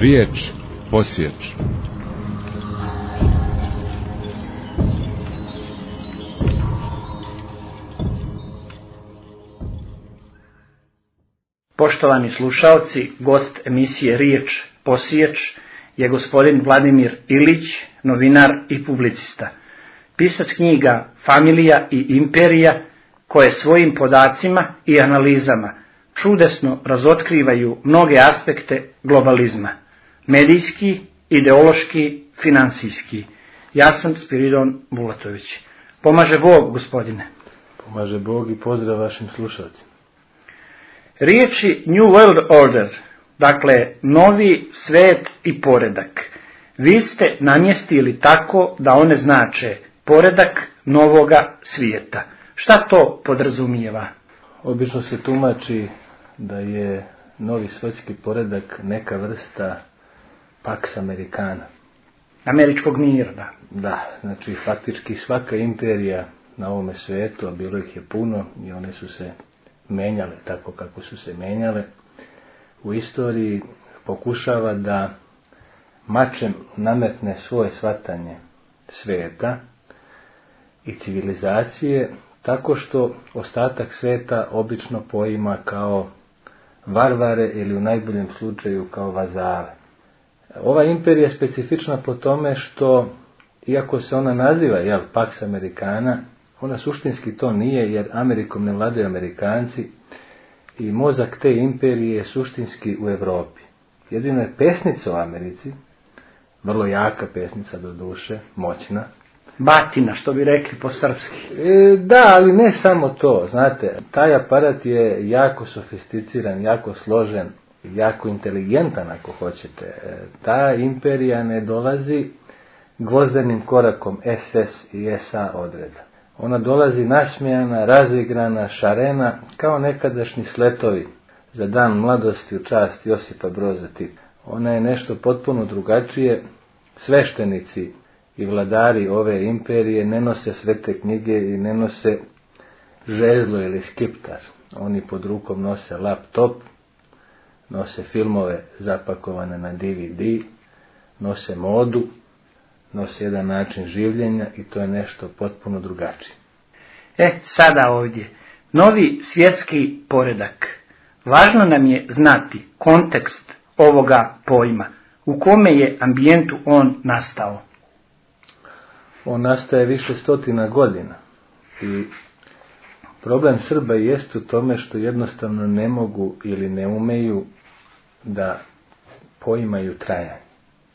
Riječ posječ. Poštovani slušalci, gost emisije Riječ posječ je gospodin Vladimir Ilić, novinar i publicista. Pisac knjiga Familija i imperija, koje svojim podacima i analizama čudesno razotkrivaju mnoge aspekte globalizma. Medijski, ideološki, financijski. Ja sam Spiridon Bulatović. Pomaže Bog, gospodine. Pomaže Bog i pozdrav vašim slušalcima. Riječi New World Order, dakle novi svet i poredak, vi ste namjestili tako da one znače poredak novoga svijeta. Šta to podrazumijeva? Obično se tumači da je novi svjetski poredak neka vrsta Pax Americana. Američkog mira, da. Da, znači faktički svaka imperija na ovome svijetu, a bilo ih je puno i one su se menjale tako kako su se menjale, u istoriji pokušava da mačem nametne svoje shvatanje svijeta i civilizacije, tako što ostatak svijeta obično poima kao varvare ili u najboljem slučaju kao vazale. Ova imperija je specifična po tome što, iako se ona naziva Pax Americana, ona suštinski to nije, jer Amerikom ne vladaju Amerikanci i mozak te imperije je suštinski u Europi. Jedino je pesnica u Americi, vrlo jaka pesnica do duše, moćna. Batina, što bi rekli po srpski. Da, ali ne samo to, znate, taj aparat je jako sofisticiran, jako složen, jako inteligentan ako hoćete. Ta imperija ne dolazi gvozdenim korakom SS i SA odreda. Ona dolazi nasmijana, razigrana, šarena, kao nekadašnji sletovi za dan mladosti u čast Josipa Broza Tita. Ona je nešto potpuno drugačije. Sveštenici i vladari ove imperije ne nose svete knjige i ne nose žezlo ili skiptar. Oni pod rukom nose laptop, nose filmove zapakovane na DVD, nose modu, nose jedan način življenja i to je nešto potpuno drugačije. Sada ovdje. Novi svjetski poredak. Važno nam je znati kontekst ovoga pojma. U kome je ambijentu on nastao? On nastaje više stotina godina. I problem Srba jest u tome što jednostavno ne mogu ili ne umeju da poimaju trajanje.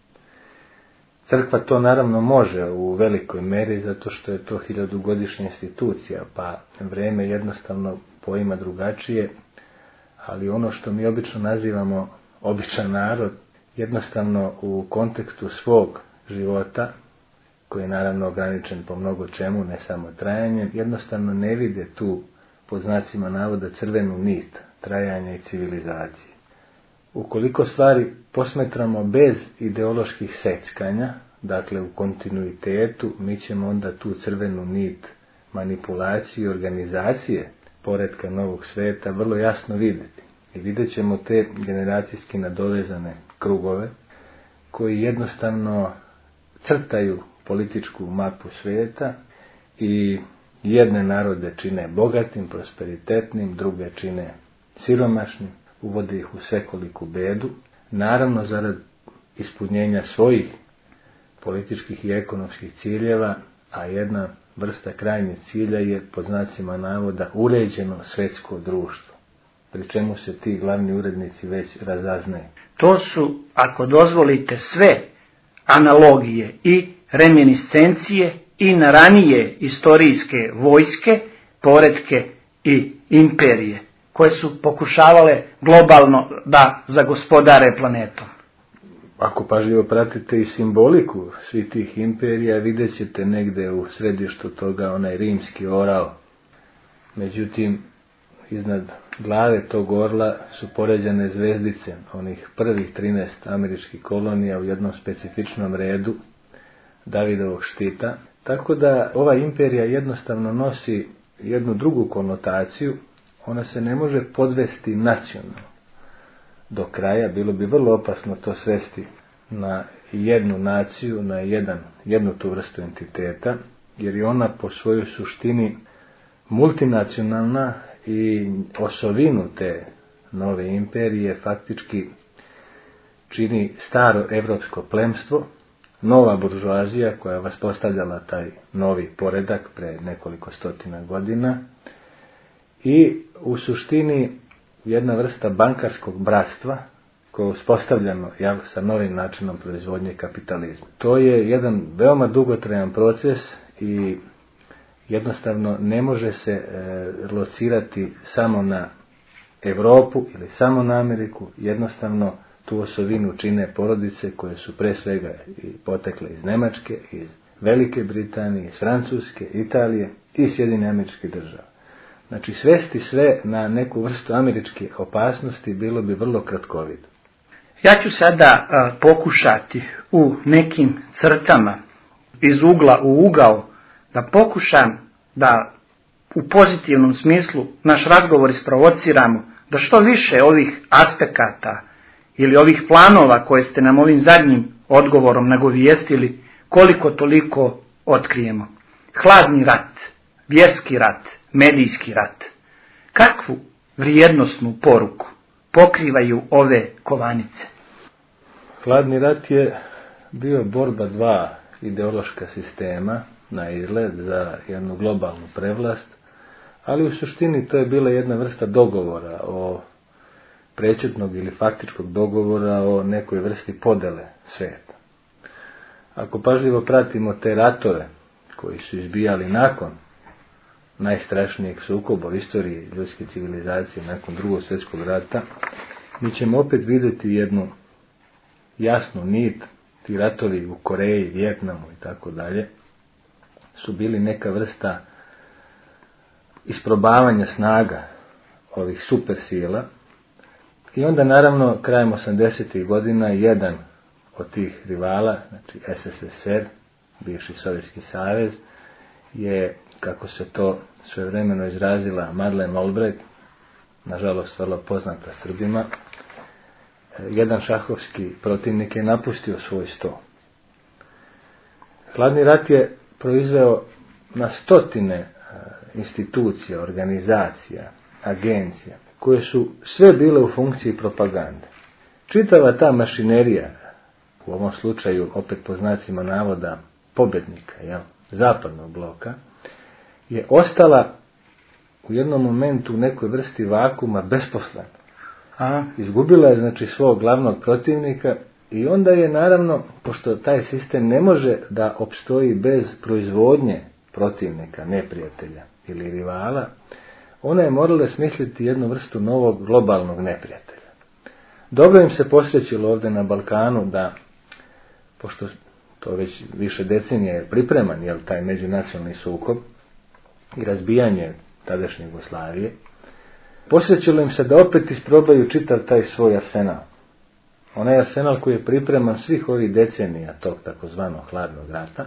Crkva to naravno može u velikoj meri zato što je to 1000-godišnja institucija, pa vrijeme jednostavno poima drugačije, ali ono što mi obično nazivamo običan narod, jednostavno u kontekstu svog života, koji je naravno ograničen po mnogo čemu, ne samo trajanjem, jednostavno ne vide tu, pod znacima navoda, crvenu nit trajanja i civilizacije. Ukoliko stvari posmetramo bez ideoloških seckanja, dakle u kontinuitetu, mi ćemo onda tu crvenu nit manipulacije i organizacije poretka novog svijeta vrlo jasno vidjeti. I vidjet ćemo te generacijski nadovezane krugove koji jednostavno crtaju političku mapu svijeta i jedne narode čine bogatim, prosperitetnim, druge čine siromašnim, uvode ih u svekoliku bedu, naravno zarad ispunjenja svojih političkih i ekonomskih ciljeva, a jedna vrsta krajnjeg cilja je, pod znacima navoda, uređeno svjetsko društvo, pri čemu se ti glavni urednici već razaznaju. To su, ako dozvolite, sve analogije i reminiscencije i na ranije istorijske vojske, poretke i imperije, koje su pokušavale globalno da zagospodare planetom. Ako pažljivo pratite i simboliku svih tih imperija, vidjet ćete negdje u središtu toga onaj rimski orao. Međutim, iznad glave tog orla su poređane zvezdice, onih prvih 13 američkih kolonija u jednom specifičnom redu Davidovog štita. Tako da ova imperija jednostavno nosi jednu drugu konotaciju, ona se ne može podvesti nacionalno. do kraja, bilo bi vrlo opasno to svesti na jednu naciju, na jednu tu vrstu entiteta, jer je ona po svojoj suštini multinacionalna i osovinu te nove imperije faktički čini staro evropsko plemstvo, nova buržoazija koja je vaspostavljala taj novi poredak pre nekoliko stotina godina i u suštini jedna vrsta bankarskog bratstva koje je uspostavljeno sa novim načinom proizvodnje kapitalizma. To je jedan veoma dugotrajan proces i jednostavno ne može se locirati samo na Europu ili samo na Ameriku, jednostavno tu osovinu čine porodice koje su pre svega potekle iz Nemačke, iz Velike Britanije, iz Francuske, Italije i Sjedinjenih Američkih Država. Znači svesti sve na neku vrstu američke opasnosti bilo bi vrlo kratkovito. Ja ću sada pokušati u nekim crtama iz ugla u ugao da pokušam da u pozitivnom smislu naš razgovor isprovociramo, da što više ovih aspekata ili ovih planova koje ste nam ovim zadnjim odgovorom nagovijestili, koliko toliko otkrijemo. Hladni rat, vjerski rat, medijski rat. Kakvu vrijednosnu poruku pokrivaju ove kovanice? Hladni rat je bio borba dva ideološka sistema na izgled za jednu globalnu prevlast, ali u suštini to je bila jedna vrsta dogovora o prečetnog ili faktičkog dogovora o nekoj vrsti podele svijeta. Ako pažljivo pratimo te ratove koji su izbijali nakon najstrašnijeg sukoba u istoriji ljudske civilizacije, nakon Drugog svjetskog rata, mi ćemo opet vidjeti jednu jasnu nit. Ti ratovi u Koreji, Vijetnamu i tako dalje su bili neka vrsta isprobavanja snaga ovih supersila. I onda naravno krajem 80. godina jedan od tih rivala, znači SSSR, bivši Sovjetski savez, je, kako se to svojevremeno izrazila Madeleine Albright, nažalost vrlo poznata Srbima, jedan šahovski protivnik je napustio svoj sto. Hladni rat je proizveo na stotine institucija, organizacija, agencija, koje su sve bile u funkciji propagande. Čitava ta mašinerija, u ovom slučaju opet po znacima navoda pobednika, zapadnog bloka, je ostala u jednom momentu u nekoj vrsti vakuma besposlena. Izgubila je znači svog glavnog protivnika i onda je naravno, pošto taj sistem ne može da opstoji bez proizvodnje protivnika, neprijatelja ili rivala, ona je morala smisliti jednu vrstu novog globalnog neprijatelja. Dobro im se posvećilo ovdje na Balkanu da, pošto to već više decenija je pripreman, taj međunacionalni sukob i razbijanje tadašnje Jugoslavije, posvećilo im se da opet isprobaju čitav taj svoj arsenal. Onaj arsenal koji je pripreman svih ovih decenija tog takozvanog hladnog rata,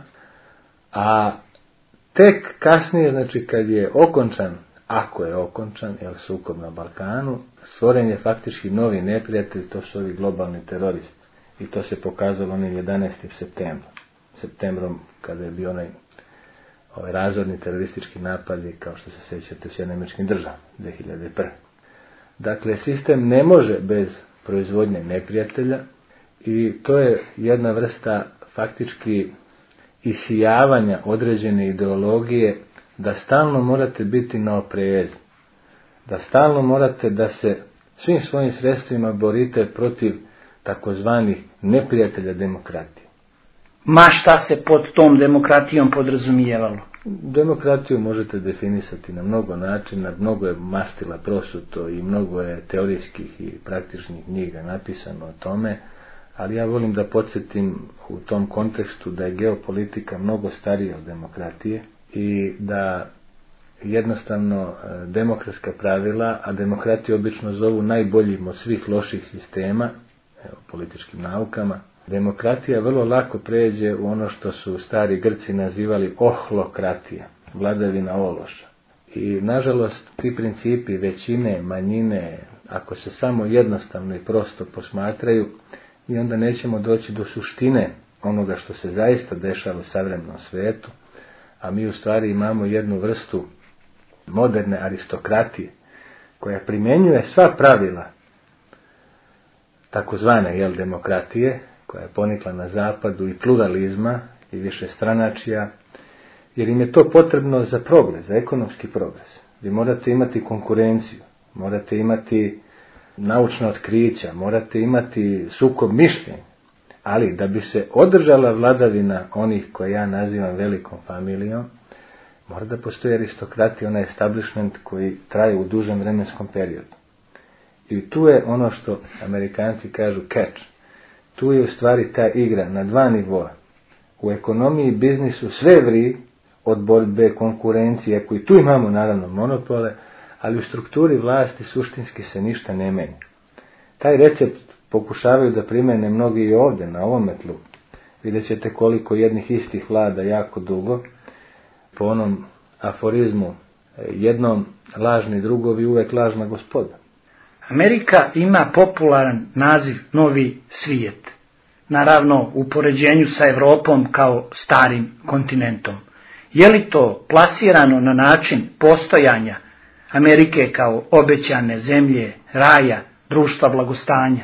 a tek kasnije, znači kad je okončan, ako je okončan, sukob na Balkanu, stvoren je faktički novi neprijatelj, to su ovi globalni teroristi. I to se pokazalo onim 11. septembrom, kada je bio onaj razorni teroristički napadi, kao što se sjećate, u Sjedinjenim Američkim Državama 2001. Dakle, sistem ne može bez proizvodnje neprijatelja i to je jedna vrsta faktički isijavanja određene ideologije, da stalno morate biti na oprezu, da stalno morate da se svim svojim sredstvima borite protiv takozvanih neprijatelja demokratije. Ma šta se pod tom demokratijom podrazumijevalo? Demokratiju možete definisati na mnogo načina, mnogo je mastila prosuto i mnogo je teorijskih i praktičnih knjiga napisano o tome, ali ja volim da podsjetim u tom kontekstu da je geopolitika mnogo starija od demokratije i da jednostavno demokratska pravila, a demokratiju obično zovu najboljim od svih loših sistema, u političkim naukama, demokratija vrlo lako pređe u ono što su stari Grci nazivali ohlokratija, vladavina ološa. I nažalost ti principi većine, manjine, ako se samo jednostavno i prosto posmatraju, mi onda nećemo doći do suštine onoga što se zaista dešava u savremenom svijetu, a mi u stvari imamo jednu vrstu moderne aristokratije koja primjenjuje sva pravila takozvane demokratije, koja je ponikla na zapadu, i pluralizma i višestranačja, jer im je to potrebno za progres, za ekonomski progres. Vi morate imati konkurenciju, morate imati naučna otkrića, morate imati sukob mišljenja, ali da bi se održala vladavina onih koje ja nazivam velikom familijom, mora da postoji aristokratija, onaj establishment koji traje u dužem vremenskom periodu. I tu je ono što Amerikanci kažu catch. Tu je u stvari ta igra na dva nivoa. U ekonomiji i biznisu sve vri od borbe, konkurencije, koji tu imamo naravno monopole, ali u strukturi vlasti suštinski se ništa ne menja. Taj recept pokušavaju da primene mnogi i ovdje, na ovome tlu. Vidjet ćete koliko jednih istih vlada jako dugo, po onom aforizmu, jednom lažni drugovi, uvek lažna gospoda. Amerika ima popularan naziv Novi svijet. Naravno, u poređenju sa Evropom kao starim kontinentom. Je li to plasirano na način postojanja Amerike kao obećane zemlje, raja, društva blagostanja?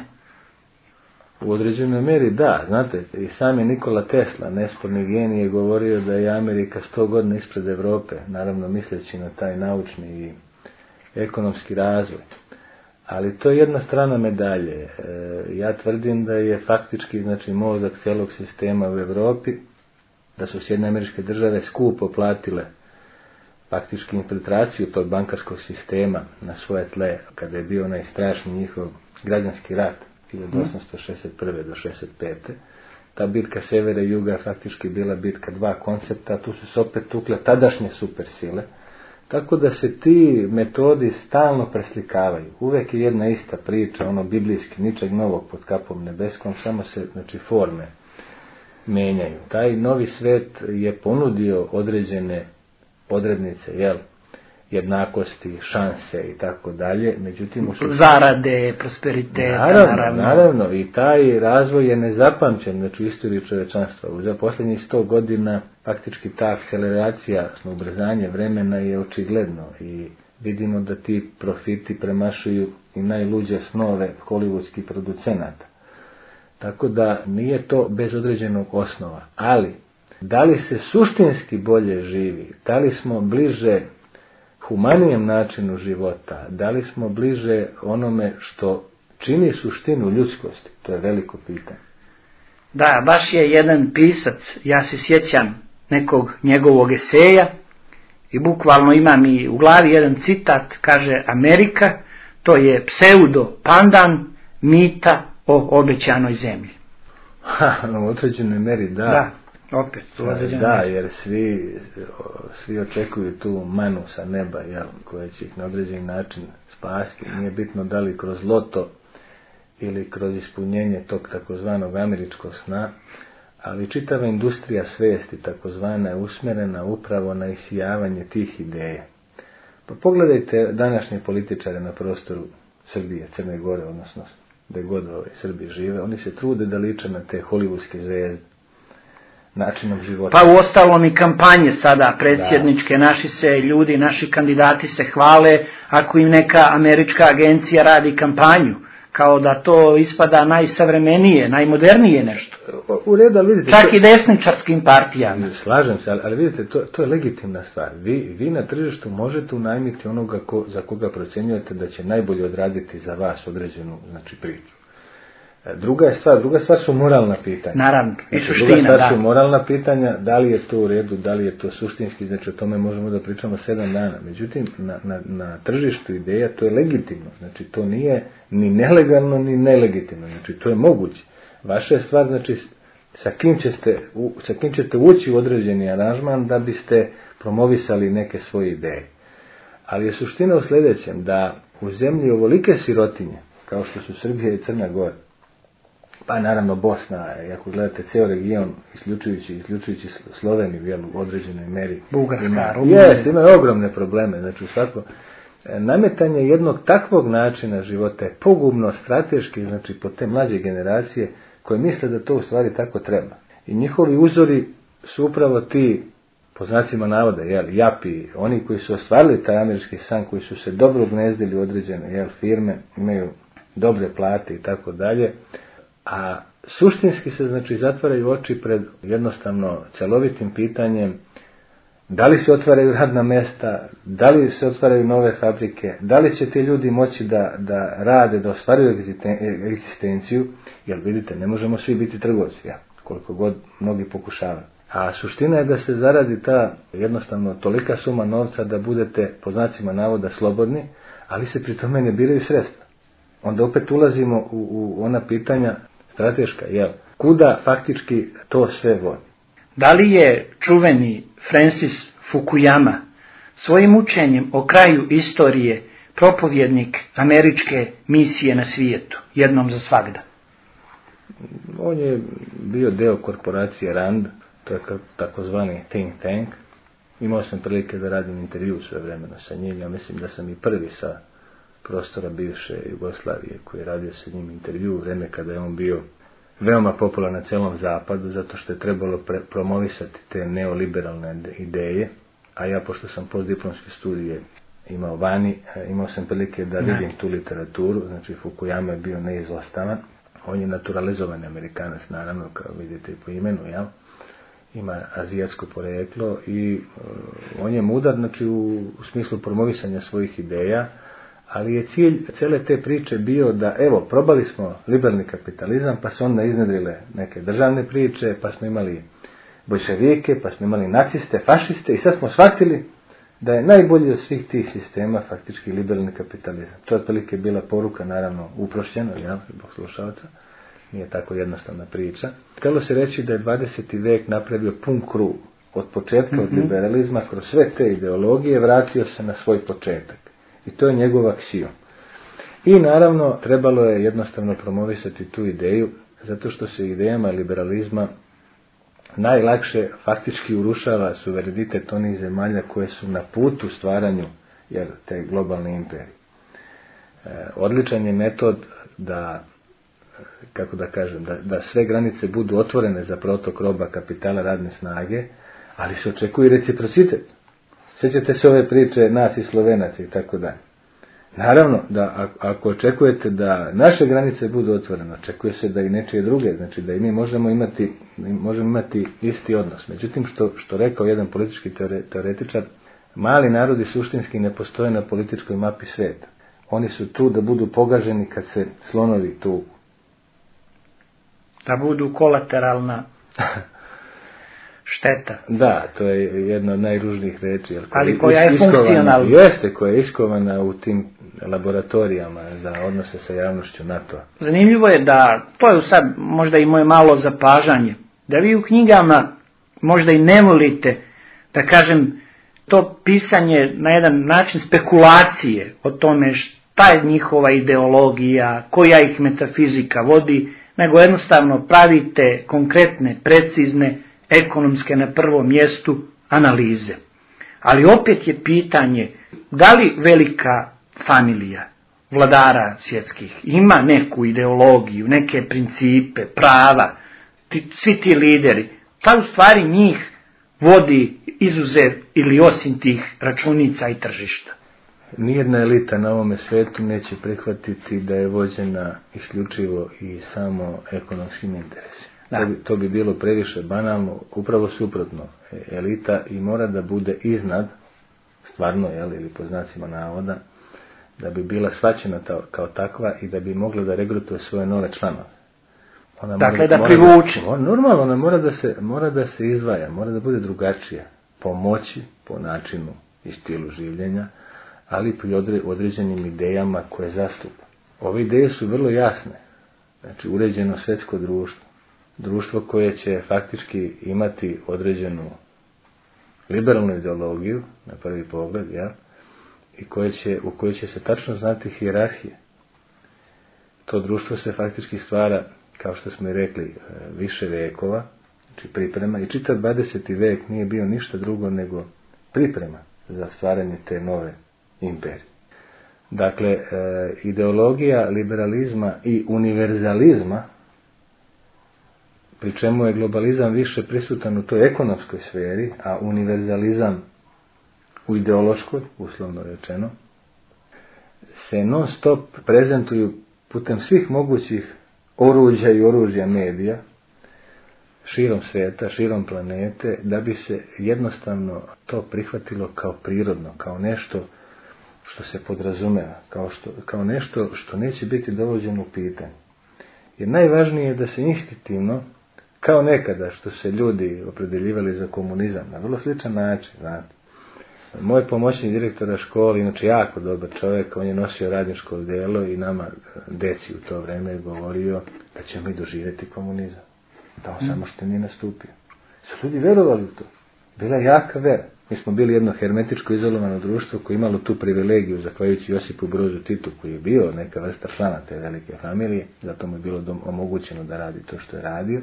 U određenoj mjeri da, znate, i sam je Nikola Tesla, nesporni genij, je govorio da je Amerika 100 godina ispred Europe, naravno misleći na taj naučni i ekonomski razvoj. Ali to je jedna strana medalje. Ja tvrdim da je faktički, znači, mozak cijelog sistema u Europi, da su Sjedinjene Američke Države skupo platile faktički infiltraciju tog bankarskog sistema na svoje tle, kada je bio onaj strašni njihov građanski rat 1861. do 65. Ta bitka severa i juga je faktički bila bitka dva koncepta, tu su se opet tukle tadašnje supersile, tako da se ti metodi stalno preslikavaju. Uvek je jedna ista priča, ono biblijski, ničeg novog pod kapom nebeskom, samo se, znači, forme menjaju. Taj novi svet je ponudio određene odrednice, jednakosti, šanse i tako dalje, međutim zarade, prosperiteta, naravno, i taj razvoj je nezapamćen, znači, u istoriji čovječanstva. Za posljednjih 100 godina faktički ta akceleracija, ubrzanje vremena je očigledno i vidimo da ti profiti premašuju i najluđe snove hollywoodskih producenata. Tako da nije to bez određenog osnova, ali da li se suštinski bolje živi, da li smo bliže humanijem načinu života, da li smo bliže onome što čini suštinu ljudskosti, to je veliko pitanje. Da, baš je jedan pisac, ja se sjećam nekog njegovog eseja i bukvalno imam i u glavi jedan citat, kaže: Amerika, to je pseudo pandan mita o obećanoj zemlji. U određenoj meri da. Opet, da, jer svi očekuju tu manu sa neba, koja će ih na određeni način spasti. Nije bitno da li kroz loto ili kroz ispunjenje tog takozvanog američkog sna, ali čitava industrija svijesti takozvana je usmjerena upravo na isijavanje tih ideja. Pa pogledajte današnje političare na prostoru Srbije, Crne Gore, odnosno gdje god Srbi žive, oni se trude da liče na te hollywoodske zvezde načinom života. Pa uostalom i kampanje sada predsjedničke, naši kandidati se hvale ako im neka američka agencija radi kampanju, kao da to ispada najsavremenije, najmodernije nešto. U redu, ali vidite, čak i desničarskim partijama. Slažem se, ali vidite, to je legitimna stvar. Vi na tržištu možete unajmiti onoga za koga procjenjujete da će najbolje odraditi za vas određenu, znači, priču. Druga stvar su moralna pitanja. Naravno, i suština, druga stvar su moralna pitanja, da li je to u redu, da li je to suštinski, znači o tome možemo da pričamo 7 dana. Međutim, na tržištu ideja to je legitimno, znači to nije ni nelegalno ni nelegitimno, znači to je moguće. Vaša je stvar, znači, sa kim ćete ući u određeni aranžman da biste promovisali neke svoje ideje. Ali je suština u sljedećem, da u zemlji ovolike sirotinje, kao što su Srbija i Crna Gora, pa naravno Bosna, ako gledate ceo region, isključujući Sloveniju u određenoj meri, Bugarska, Rumunija, imaju ogromne probleme, znači nametanje jednog takvog načina života je pogubno strateški, znači po te mlađe generacije koje misle da to u stvari tako treba. I njihovi uzori su upravo ti, po znacima navoda, japi, oni koji su ostvarili taj američki san, koji su se dobro ugnezdili u određene firme, imaju dobre plate i tako dalje, a suštinski se znači zatvaraju oči pred jednostavno celovitim pitanjem da li se otvaraju radna mesta, da li se otvaraju nove fabrike, da li će ti ljudi moći da rade, da ostvaruju egzistenciju, jer vidite, ne možemo svi biti trgovci, koliko god mnogi pokušavaju. A suština je da se zaradi ta jednostavno tolika suma novca da budete po znacima navoda slobodni, ali se pri tome ne biraju sredstva. Onda opet ulazimo u ona pitanja strateška, kuda faktički to sve vodi. Da li je čuveni Francis Fukuyama svojim učenjem o kraju istorije propovjednik američke misije na svijetu, jednom za svagda? On je bio deo korporacije RAND, to je takozvani think tank. Imao sam prilike da radim intervju sve vremena sa njim. Ja mislim da sam i prvi sa prostora bivše Jugoslavije koji je radio sa njim intervju u vreme kada je on bio veoma popularan na celom zapadu, zato što je trebalo promovisati te neoliberalne ideje, a ja, pošto sam postdiplomske studije imao vani, imao sam prilike da vidim tu literaturu. Znači Fukuyama je bio neizostavan. On je naturalizovani Amerikanac, naravno, kao vidite i po imenu, ima azijatsko poreklo i on je mudar, znači u smislu promovisanja svojih ideja, ali je cilj cele te priče bio da, probali smo liberalni kapitalizam, pa su onda iznedrile neke državne priče, pa smo imali boljševike, pa smo imali naciste, fašiste i sad smo shvatili da je najbolji od svih tih sistema faktički liberalni kapitalizam. To je otprilike bila poruka, naravno uprošćena, zbog slušalca, nije tako jednostavna priča. Htjelo se reći da je 20. vek napravio pun krug od početka, od liberalizma, kroz sve te ideologije vratio se na svoj početak. I to je njegov aksijom. I naravno trebalo je jednostavno promovisati tu ideju, zato što se idejama liberalizma najlakše faktički urušava suverenitet onih zemalja koje su na putu stvaranju te globalne imperije. Odličan je metod da, kako da kažem, da sve granice budu otvorene za protok roba, kapitala, radne snage, ali se očekuje reciprocitet. Sjećate se ove priče nas i Slovenaca i tako dalje. Naravno da ako očekujete da naše granice budu otvorene, očekuje se da i nečije druge, znači da i mi možemo imati isti odnos. Međutim, što rekao jedan politički teoretičar, mali narodi suštinski ne postoje na političkoj mapi svijeta. Oni su tu da budu pogaženi kad se slonovi tuku. Da budu kolateralna šteta. Da, to je jedna od najružnijih reči. Ali koja je funkcionalna. Jeste, koja je iskovana u tim laboratorijama za odnose sa javnošću NATO. Zanimljivo je da, to je sad možda i moje malo zapažanje, da vi u knjigama možda i ne volite, da kažem, to pisanje na jedan način spekulacije o tome šta je njihova ideologija, koja ih metafizika vodi, nego jednostavno pravite konkretne, precizne, ekonomske na prvom mjestu analize. Ali opet je pitanje, da li velika familija vladara svjetskih ima neku ideologiju, neke principe, prava, svi ti lideri, šta u stvari njih vodi izuzev ili osim tih računica i tržišta? Nijedna elita na ovome svijetu neće prihvatiti da je vođena isključivo i samo ekonomskim interesima. To bi bilo previše banalno, upravo suprotno. Elita i mora da bude iznad, stvarno, ili po znacima navoda, da bi bila shvaćena kao takva i da bi mogla da regrutuje svoje nove članove. Dakle, da privuče. Normalno, ona mora da se izdvaja, mora da bude drugačija, po moći, po načinu i stilu življenja, ali pri određenim idejama koje zastupa. Ove ideje su vrlo jasne. Znači, uređeno svjetsko društvo. Društvo koje će faktički imati određenu liberalnu ideologiju, na prvi pogled, i u kojoj će se tačno znati hijerarhije. To društvo se faktički stvara, kao što smo i rekli, više vekova, znači priprema, i čitav 20. vek nije bio ništa drugo nego priprema za stvaranje te nove imperije. Dakle, ideologija liberalizma i univerzalizma, pri čemu je globalizam više prisutan u toj ekonomskoj sferi, a univerzalizam u ideološkoj, uslovno rečeno, se non stop prezentuju putem svih mogućih oruđa i oružja medija, širom svijeta, širom planete, da bi se jednostavno to prihvatilo kao prirodno, kao nešto što se podrazumeva, kao nešto što neće biti dovođeno u pitanje. Jer najvažnije je da se instinktivno, kao nekada što se ljudi opredeljivali za komunizam, na vrlo sličan način, znate. Moj pomoćnik direktora škole, inače jako dobar čovjek, on je nosio radničko odijelo i nama, deci u to vrijeme, je govorio da ćemo mi doživjeti komunizam. Da on samo što nije nastupio. Su ljudi verovali u to. Bila je jaka vera. Mi smo bili jedno hermetičko izolovano društvo koje je imalo tu privilegiju, zahvaljujući Josipu Brozu Titu, koji je bio neka vrsta člana te velike familije, zato mu je bilo omogućeno da radi to što je radio,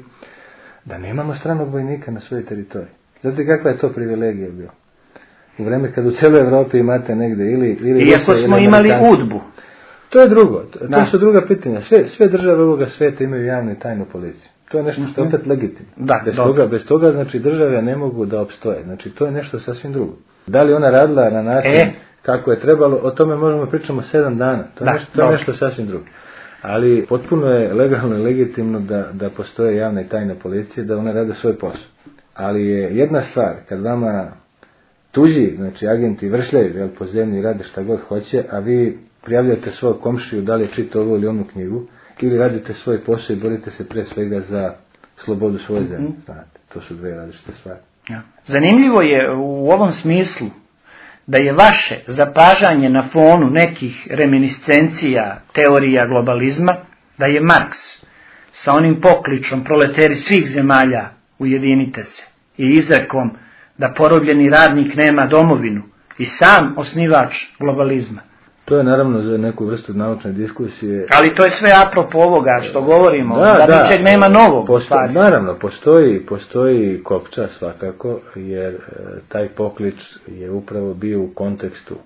da nemamo stranog vojnika na svojoj teritoriji. Znate kakva je to privilegija bila? U vreme kad u cijeloj Evropi imate negdje ili iako smo imali UDBU. To je drugo, to su druga pitanja. Sve države ovoga svijeta imaju javnu i tajnu policiju. To je nešto što je opet legitimno. Bez toga, znači, države ne mogu da opstoje. Znači, to je nešto sasvim drugo. Da li ona radila na način kako je trebalo, o tome možemo pričamo 7 dana. To je nešto sasvim drugo. Ali potpuno je legalno i legitimno da postoje javne i tajne policije, da one rade svoj posao. Ali je jedna stvar, kad vama tuđi, znači agenti vršljaju po zemlji i rade šta god hoće, a vi prijavljate svog komšiju da li je čitao ovu ili onu knjigu, ili radite svoj posao i borite se pre svega za slobodu svoje zemlje. Znate, to su dve različite stvari. Ja. Zanimljivo je u ovom smislu da je vaše zapažanje na fonu nekih reminiscencija teorija globalizma, da je Marks sa onim pokličom proleteri svih zemalja ujedinite se i izrekom da porobljeni radnik nema domovinu i sam osnivač globalizma. To je naravno za neku vrstu naučne diskusije. Ali to je sve apropo ovoga što govorimo, da ničeg nema novog. Naravno, postoji kopča svakako, jer taj poklič je upravo bio u kontekstu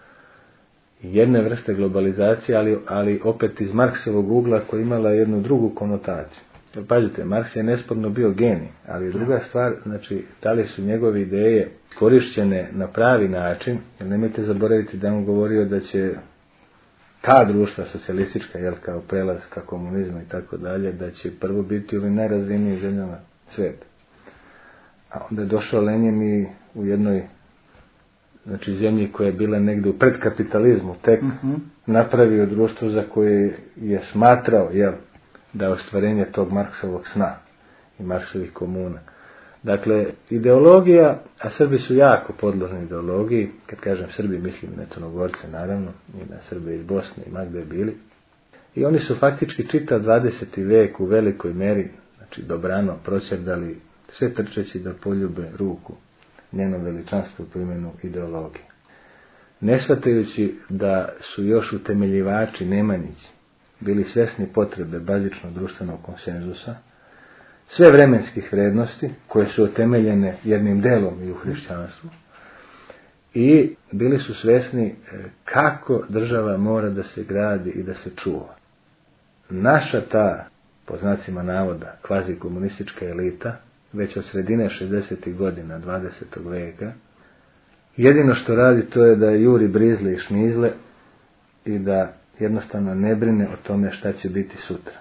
jedne vrste globalizacije, ali opet iz Marksovog ugla koja imala jednu drugu konotaciju. Pazite, Marks je nesporno bio genij, ali druga stvar, znači, da li su njegove ideje korišćene na pravi način, jer nemojte zaboraviti da on govorio da će ta društva socijalistička, kao prelaz ka komunizmu i tako dalje, da će prvo biti u ovim najrazvijenijim zemljama svijeta. A onda je došao Lenin i u jednoj, znači, zemlji koja je bila negdje u predkapitalizmu, tek napravio društvo za koje je smatrao, da je ostvarenje tog Marksovog sna i Marksovih komuna. Dakle, ideologija, a Srbi su jako podložni ideologiji, kad kažem Srbi mislim na Crnogorce naravno, i na Srbe iz Bosne i ma gdje bili. I oni su faktički čitav 20. vijek u velikoj meri, znači dobrano, proćerdali, sve trčeći da poljube ruku njeno veličanstvo po imenu ideologije. Ne shvatajući da su još utemeljivači Nemanjići bili svjesni potrebe bazičnog društvenog konsenzusa, sve vremenskih vrijednosti koje su utemeljene jednim delom i u hrišćanstvu, i bili su svjesni kako država mora da se gradi i da se čuva. Naša ta, po znacima navoda, kvazi komunistička elita, već od sredine 60. godina 20. vijeka, jedino što radi to je da juri brizle i šmizle i da jednostavno ne brine o tome šta će biti sutra.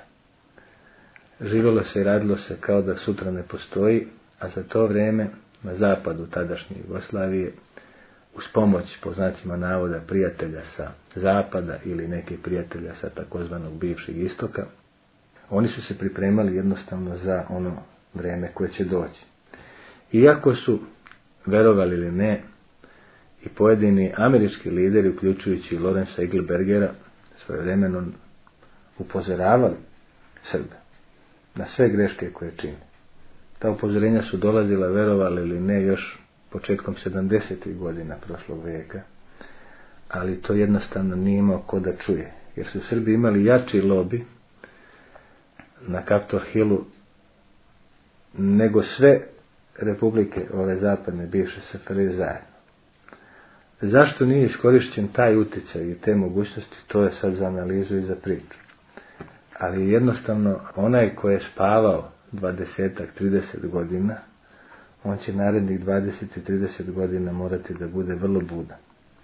Živjelo se i radilo se kao da sutra ne postoji, a za to vrijeme na zapadu tadašnje Jugoslavije, uz pomoć, po znacima navoda, prijatelja sa zapada ili neke prijatelja sa takozvanog bivšeg istoka, oni su se pripremali jednostavno za ono vrijeme koje će doći. Iako su, verovali ili ne, i pojedini američki lideri, uključujući Lorenza Eaglebergera, svojevremeno upozoravali Srbe na sve greške koje čine. Ta upozorenja su dolazila, verovali ili ne, još početkom 70. godina prošlog vijeka, ali to jednostavno nije imao ko da čuje, jer su Srbi imali jači lobi na Capitol Hillu nego sve republike ove zapadne bivše SFRJ zajedno. Zašto nije iskorišćen taj utjecaj i te mogućnosti, to je sad za analizu i za priču. Ali jednostavno, onaj ko je spavao 20-30 godina, on će narednih 20 i 30 godina morati da bude vrlo budan.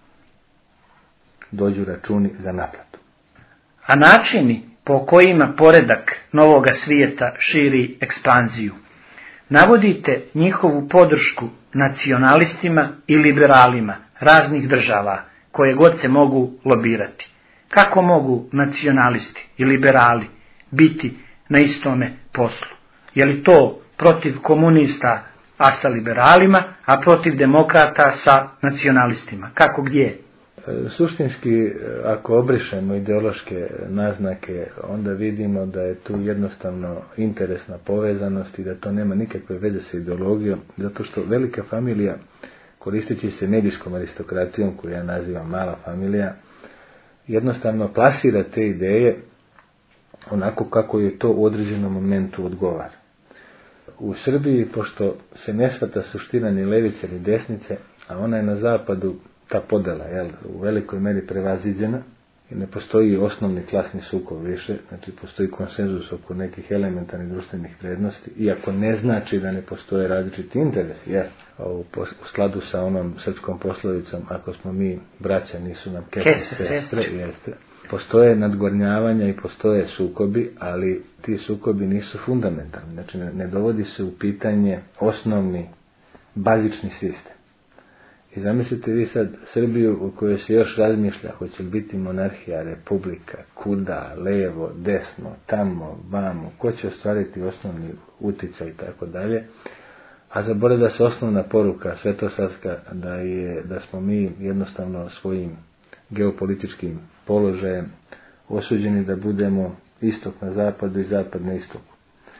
Dođu računi za naplatu. A načini po kojima poredak novoga svijeta širi ekspanziju, navodite njihovu podršku nacionalistima i liberalima raznih država koje god se mogu lobirati. Kako mogu nacionalisti i liberali biti na istome poslu? Je li to protiv komunista, a sa liberalima, a protiv demokrata sa nacionalistima? Kako, gdje? Suštinski, ako obrišemo ideološke naznake, onda vidimo da je tu jednostavno interesna povezanost i da to nema nikakve veze sa ideologijom, zato što velika familija, koristeći se medijskom aristokratijom, koju ja nazivam mala familija, jednostavno plasira te ideje onako kako je to u određenom momentu odgovara. U Srbiji, pošto se ne shvata suština ni levice ni desnice, a ona je na zapadu, ta podela, u velikoj meri prevaziđena i ne postoji osnovni klasni sukob više, znači postoji konsenzus oko nekih elementarnih društvenih vrijednosti, iako ne znači da ne postoje različiti interesi, u skladu sa onom srpskom poslovicom, ako smo mi braća, nisu nam kese sestre, jeste. Postoje nadgornjavanja i postoje sukobi, ali ti sukobi nisu fundamentalni, znači ne dovodi se u pitanje osnovni, bazični sistem. I zamislite vi sad Srbiju u kojoj se još razmišlja hoće li biti monarhija, republika, kuda, levo, desno, tamo, vamo, ko će ostvariti osnovni uticaj i tako dalje, a zaboravlja se osnovna poruka svetosavska da smo mi jednostavno svojim geopolitičkim položajem osuđeni da budemo istok na zapadu i zapad na istoku.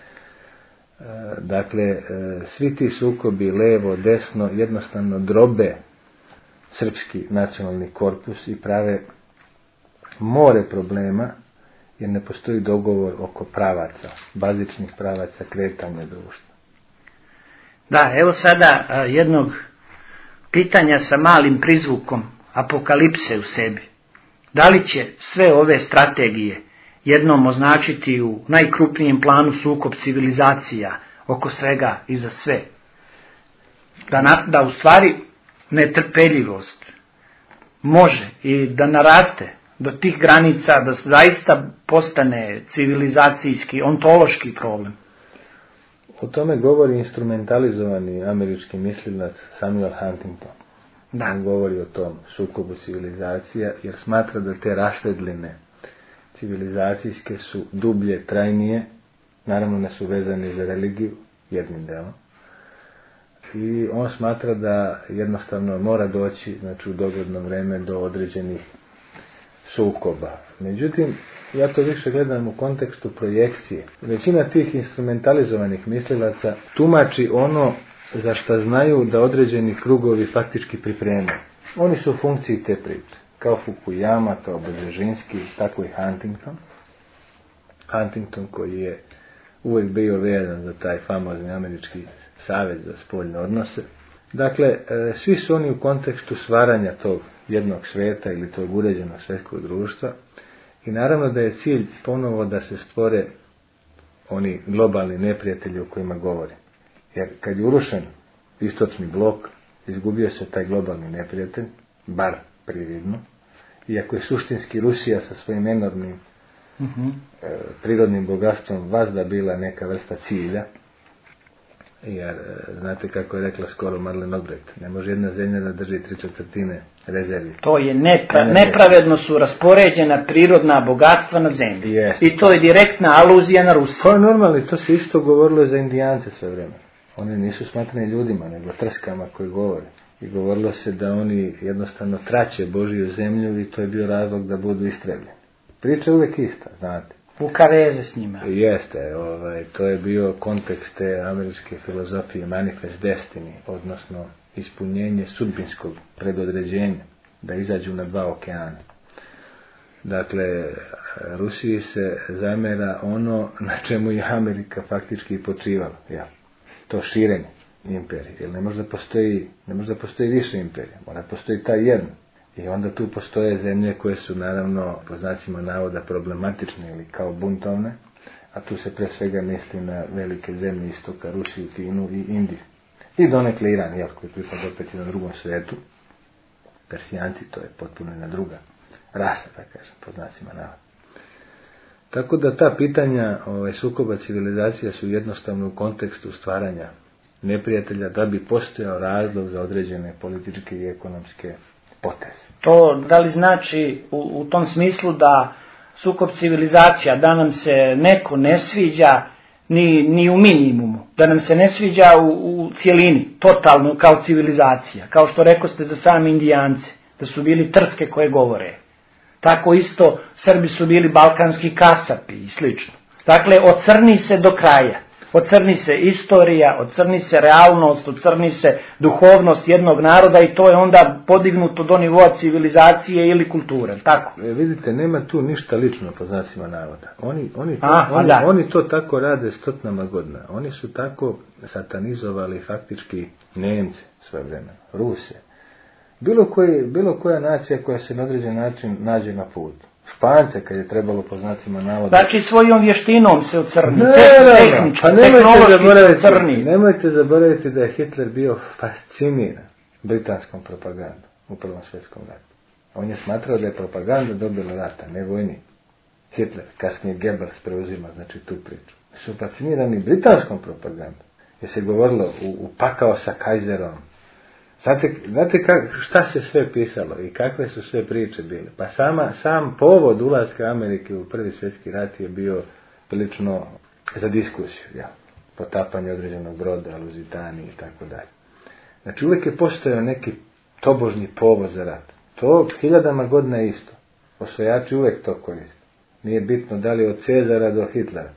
Dakle, svi ti sukobi, levo, desno, jednostavno drobe srpski nacionalni korpus i prave more problema, jer ne postoji dogovor oko pravaca, bazičnih pravaca kretanja društva. Da, evo sada jednog pitanja sa malim prizvukom apokalipse u sebi. Da li će sve ove strategije jednom označiti u najkrupnijem planu sukob civilizacija oko svega i za sve? Da u stvari netrpeljivost može i da naraste do tih granica, da zaista postane civilizacijski, ontološki problem. O tome govori instrumentalizovani američki mislilac Samuel Huntington. Da. On govori o tom sukobu civilizacija, jer smatra da te rašledline civilizacijske su dublje, trajnije, naravno ne su vezane za religiju, jednim delom. I on smatra da jednostavno mora doći, znači u dogledno vreme, do određenih sukoba. Međutim, ja to više gledam u kontekstu projekcije. Većina tih instrumentalizovanih mislilaca tumači ono za što znaju da određeni krugovi faktički pripremaju. Oni su u funkciji te priče. Kao Fukuyama, kao Brzezinski, tako i Huntington. Huntington koji je uvijek bio vezan za taj famozni američki savez za spoljne odnose. Dakle, svi su oni u kontekstu stvaranja tog jednog svijeta ili tog uređenog svjetskog društva i naravno da je cilj ponovo da se stvore oni globalni neprijatelji o kojima govore. Jer kad je urušen istočni blok, izgubio se taj globalni neprijatelj, bar prividno, iako je suštinski Rusija sa svojim enormnim prirodnim bogatstvom vazda bila neka vrsta cilja, jer znate kako je rekla skoro Madeleine Albright, ne može jedna zemlja da drži 3/4 rezervi. To je nepravedno su raspoređena prirodna bogatstva na zemlji. Jeste. I to je direktna aluzija na Rusiju. To je normalno, to se isto govorilo za Indijance sve vreme. Oni nisu smatrani ljudima, nego trskama koji govore. I govorilo se da oni jednostavno traće Božiju zemlju i to je bio razlog da budu istrebljeni. Priča je uvijek ista, znate. Vuka veze s njima. Jeste, to je bio kontekst te američke filozofije Manifest Destiny, odnosno ispunjenje sudbinskog predodređenja, da izađu na 2 okeana. Dakle, Rusiji se zamera ono na čemu je Amerika faktički i počivala, to širenje. imperij, jer ne može da postoji više imperija, mora postoji taj jedan. I onda tu postoje zemlje koje su naravno, po znacima navoda, problematične ili kao buntovne, a tu se pre svega misli na velike zemlje istoka, Rusiju, Kinu i Indiju. I donekle Iran, koji pripada opet i na drugom svetu. Persijanci, to je potpuno jedna druga rasa, da kažem, po znacima navoda. Tako da ta pitanja sukoba civilizacija su jednostavno u kontekstu stvaranja neprijatelja da bi postojao razlog za određene političke i ekonomske poteze. To da li znači u tom smislu da sukob civilizacija, da nam se neko ne sviđa ni u minimumu, da nam se ne sviđa u cijelini, totalno kao civilizacija, kao što rekoste za sami Indijance, da su bili trske koje govore. Tako isto Srbi su bili balkanski kasapi i slično. Dakle, ocrni se do kraja. Ocrni se istorija, ocrni se realnost, ocrni se duhovnost jednog naroda i to je onda podignuto do nivoa civilizacije ili kulture, tako? Vidite, nema tu ništa lično po znacima navoda. Oni to tako rade stotinama godina. Oni su tako satanizovali faktički Nemce svoje vremena, Ruse. Bilo koja nacija koja se na određen način nađe na putu. Špance, kad je trebalo po znacima navoda. Znači svojom vještinom se ocrni, tehnološki se ocrni. Nemojte zaboraviti da je Hitler bio fasciniran britanskom propagandom u Prvom svjetskom ratu. On je smatrao da je propaganda dobila rata, ne vojni. Hitler, kasnije Goebbels preuzima znači tu priču. Su fascinirani britanskom propagandom. Jer se govorilo upakao sa Kaiserom. Znate šta se sve pisalo i kakve su sve priče bile? Pa sam povod ulaska Amerike u Prvi svjetski rat je bio prilično za diskusiju. Potapanje određenog broda, Luzitanije i tako dalje. Znači uvijek je postojao neki tobožnji povod za rat. To hiljadama godina je isto. Osvajači uvijek to koriste. Nije bitno da li od Cezara do Hitlera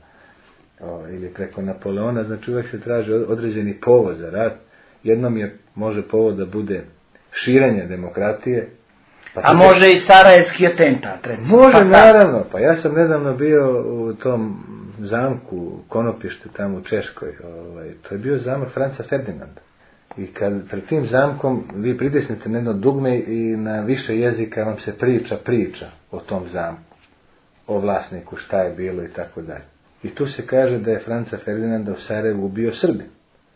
ili preko Napoleona, znači uvijek se traži određeni povod za rat. Jednom može povod da bude širenje demokratije. A može i sarajevski atentat, recimo. Može, naravno. Pa ja sam nedavno bio u tom zamku Konopište tamo u Češkoj. To je bio zamak Franca Ferdinanda. I kad pred tim zamkom vi pritisnete na jedno dugme i na više jezika vam se priča o tom zamku. O vlasniku, šta je bilo i tako dalje. I tu se kaže da je Franca Ferdinanda u Sarajevu ubio Srbin.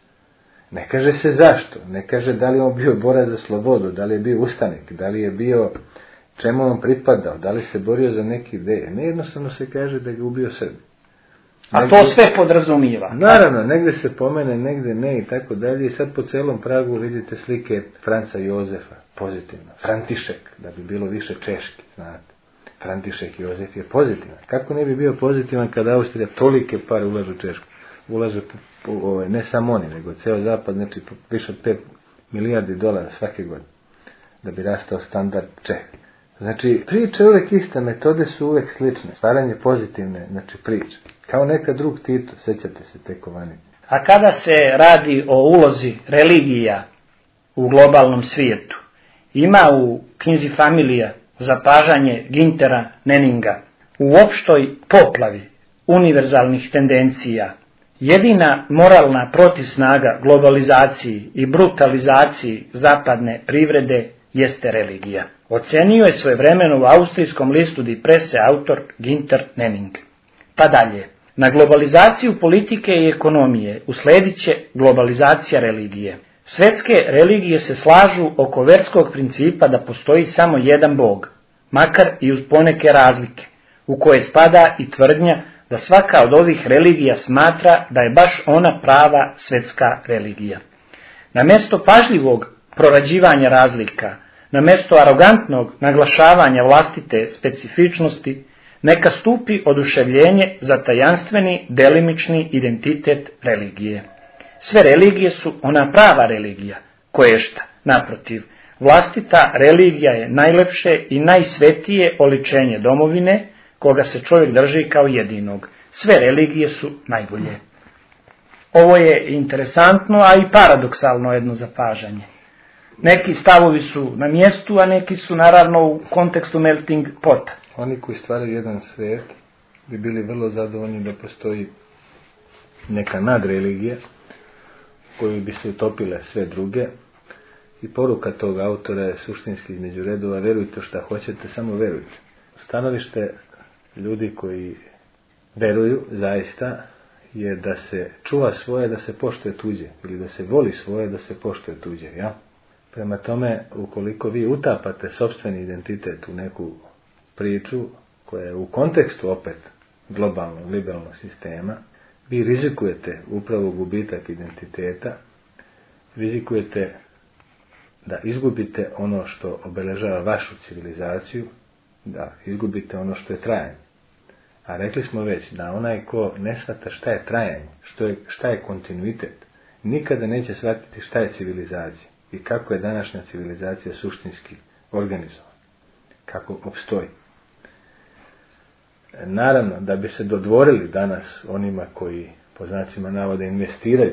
Ne kaže se zašto, ne kaže da li on bio borac za slobodu, da li je bio ustanik, da li je bio čemu on pripadao, da li se borio za neke ideje. Ne, jednostavno se kaže da je ubio Srbi. A to sve podrazumijeva. Naravno, negdje se pomene, negdje ne i tako dalje. I sad po celom Pragu vidite slike Franca Jozefa, pozitivno. František, da bi bilo više češki, znate. František Jozef je pozitivan. Kako ne bi bio pozitivan kada Austrija tolike pare ulaže u Češku? Ulaže ne samo oni, nego ceo zapad, znači više od 5 milijardi dolara svake godine, da bi rastao standard Čeh. Znači, priče uvijek iste, metode su uvijek slične, stvaranje pozitivne, znači priče. Kao neka drug Tito, sećate se te kovanice. A kada se radi o ulozi religija u globalnom svijetu, ima u knjizi Familija zapažanje Güntera Nenninga u opštoj poplavi univerzalnih tendencija. Jedina moralna protivsnaga globalizaciji i brutalizaciji zapadne privrede jeste religija. Ocenio je svojevremeno u austrijskom listu Die Presse autor Günther Nenning. Pa dalje. Na globalizaciju politike i ekonomije usledit će globalizacija religije. Svetske religije se slažu oko verskog principa da postoji samo jedan Bog, makar i uz poneke razlike, u koje spada i tvrdnja da svaka od ovih religija smatra da je baš ona prava svetska religija. Na mjesto pažljivog prorađivanja razlika, na mjesto arogantnog naglašavanja vlastite specifičnosti, neka stupi oduševljenje za tajanstveni delimični identitet religije. Sve religije su ona prava religija, koješta, naprotiv, vlastita religija je najlepše i najsvetije oličenje domovine, koga se čovjek drži kao jedinog. Sve religije su najbolje. Ovo je interesantno, a i paradoksalno jedno zapažanje. Neki stavovi su na mjestu, a neki su naravno u kontekstu melting pota. Oni koji stvaraju jedan svijet bi bili vrlo zadovoljni da postoji neka nadreligija koju bi se utopile sve druge. I poruka tog autora je suštinski između redova: verujte šta hoćete, samo verujte. Stanovište ljudi koji veruju zaista je da se čuva svoje, da se poštuje tuđe, ili da se voli svoje, da se poštuje tuđe. Ja? Prema tome, ukoliko vi utapate sopstveni identitet u neku priču koja je u kontekstu opet globalnog liberalnog sistema, vi rizikujete upravo gubitak identiteta, rizikujete da izgubite ono što obeležava vašu civilizaciju, da izgubite ono što je trajanje. A rekli smo već da onaj ko ne shvata šta je trajanje, šta je kontinuitet, nikada neće shvatiti šta je civilizacija i kako je današnja civilizacija suštinski organizovana, kako opstoji. Naravno, da bi se dodvorili danas onima koji, po znacima navoda, investiraju,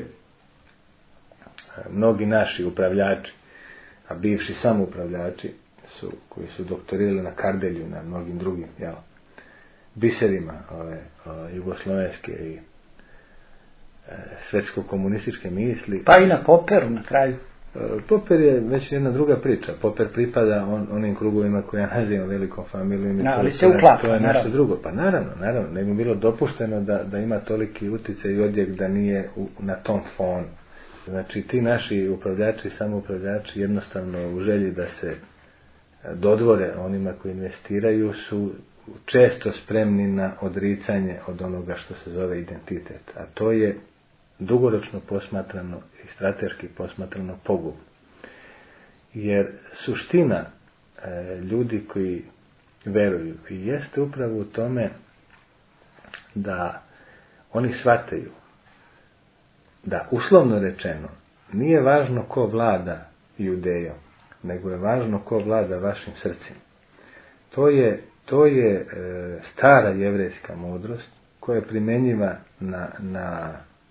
mnogi naši upravljači, a bivši samoupravljači koji su doktorirali na Kardelju, na mnogim drugim biserima jugoslovenske i svetsko-komunističke misli. Pa i na Poperu na kraju. Popper je već jedna druga priča. Popper pripada onim krugovima koje ja nazivam velikom familijom. Ali se uklapa, to je nešto drugo. Pa naravno, ne bi bilo dopušteno da ima toliki utjecaj i odjek da nije na tom fonu. Znači, ti naši upravljači, samoupravljači, jednostavno u želji da se dodvore onima koji investiraju, su često spremni na odricanje od onoga što se zove identitet. A to je dugoročno posmatrano i strateški posmatrano pogubno. Jer suština ljudi koji veruju i jeste upravo u tome da oni shvataju da, uslovno rečeno, nije važno ko vlada Judejom, nego je važno ko vlada vašim srcima. To je stara jevrejska mudrost koja je primjenjiva na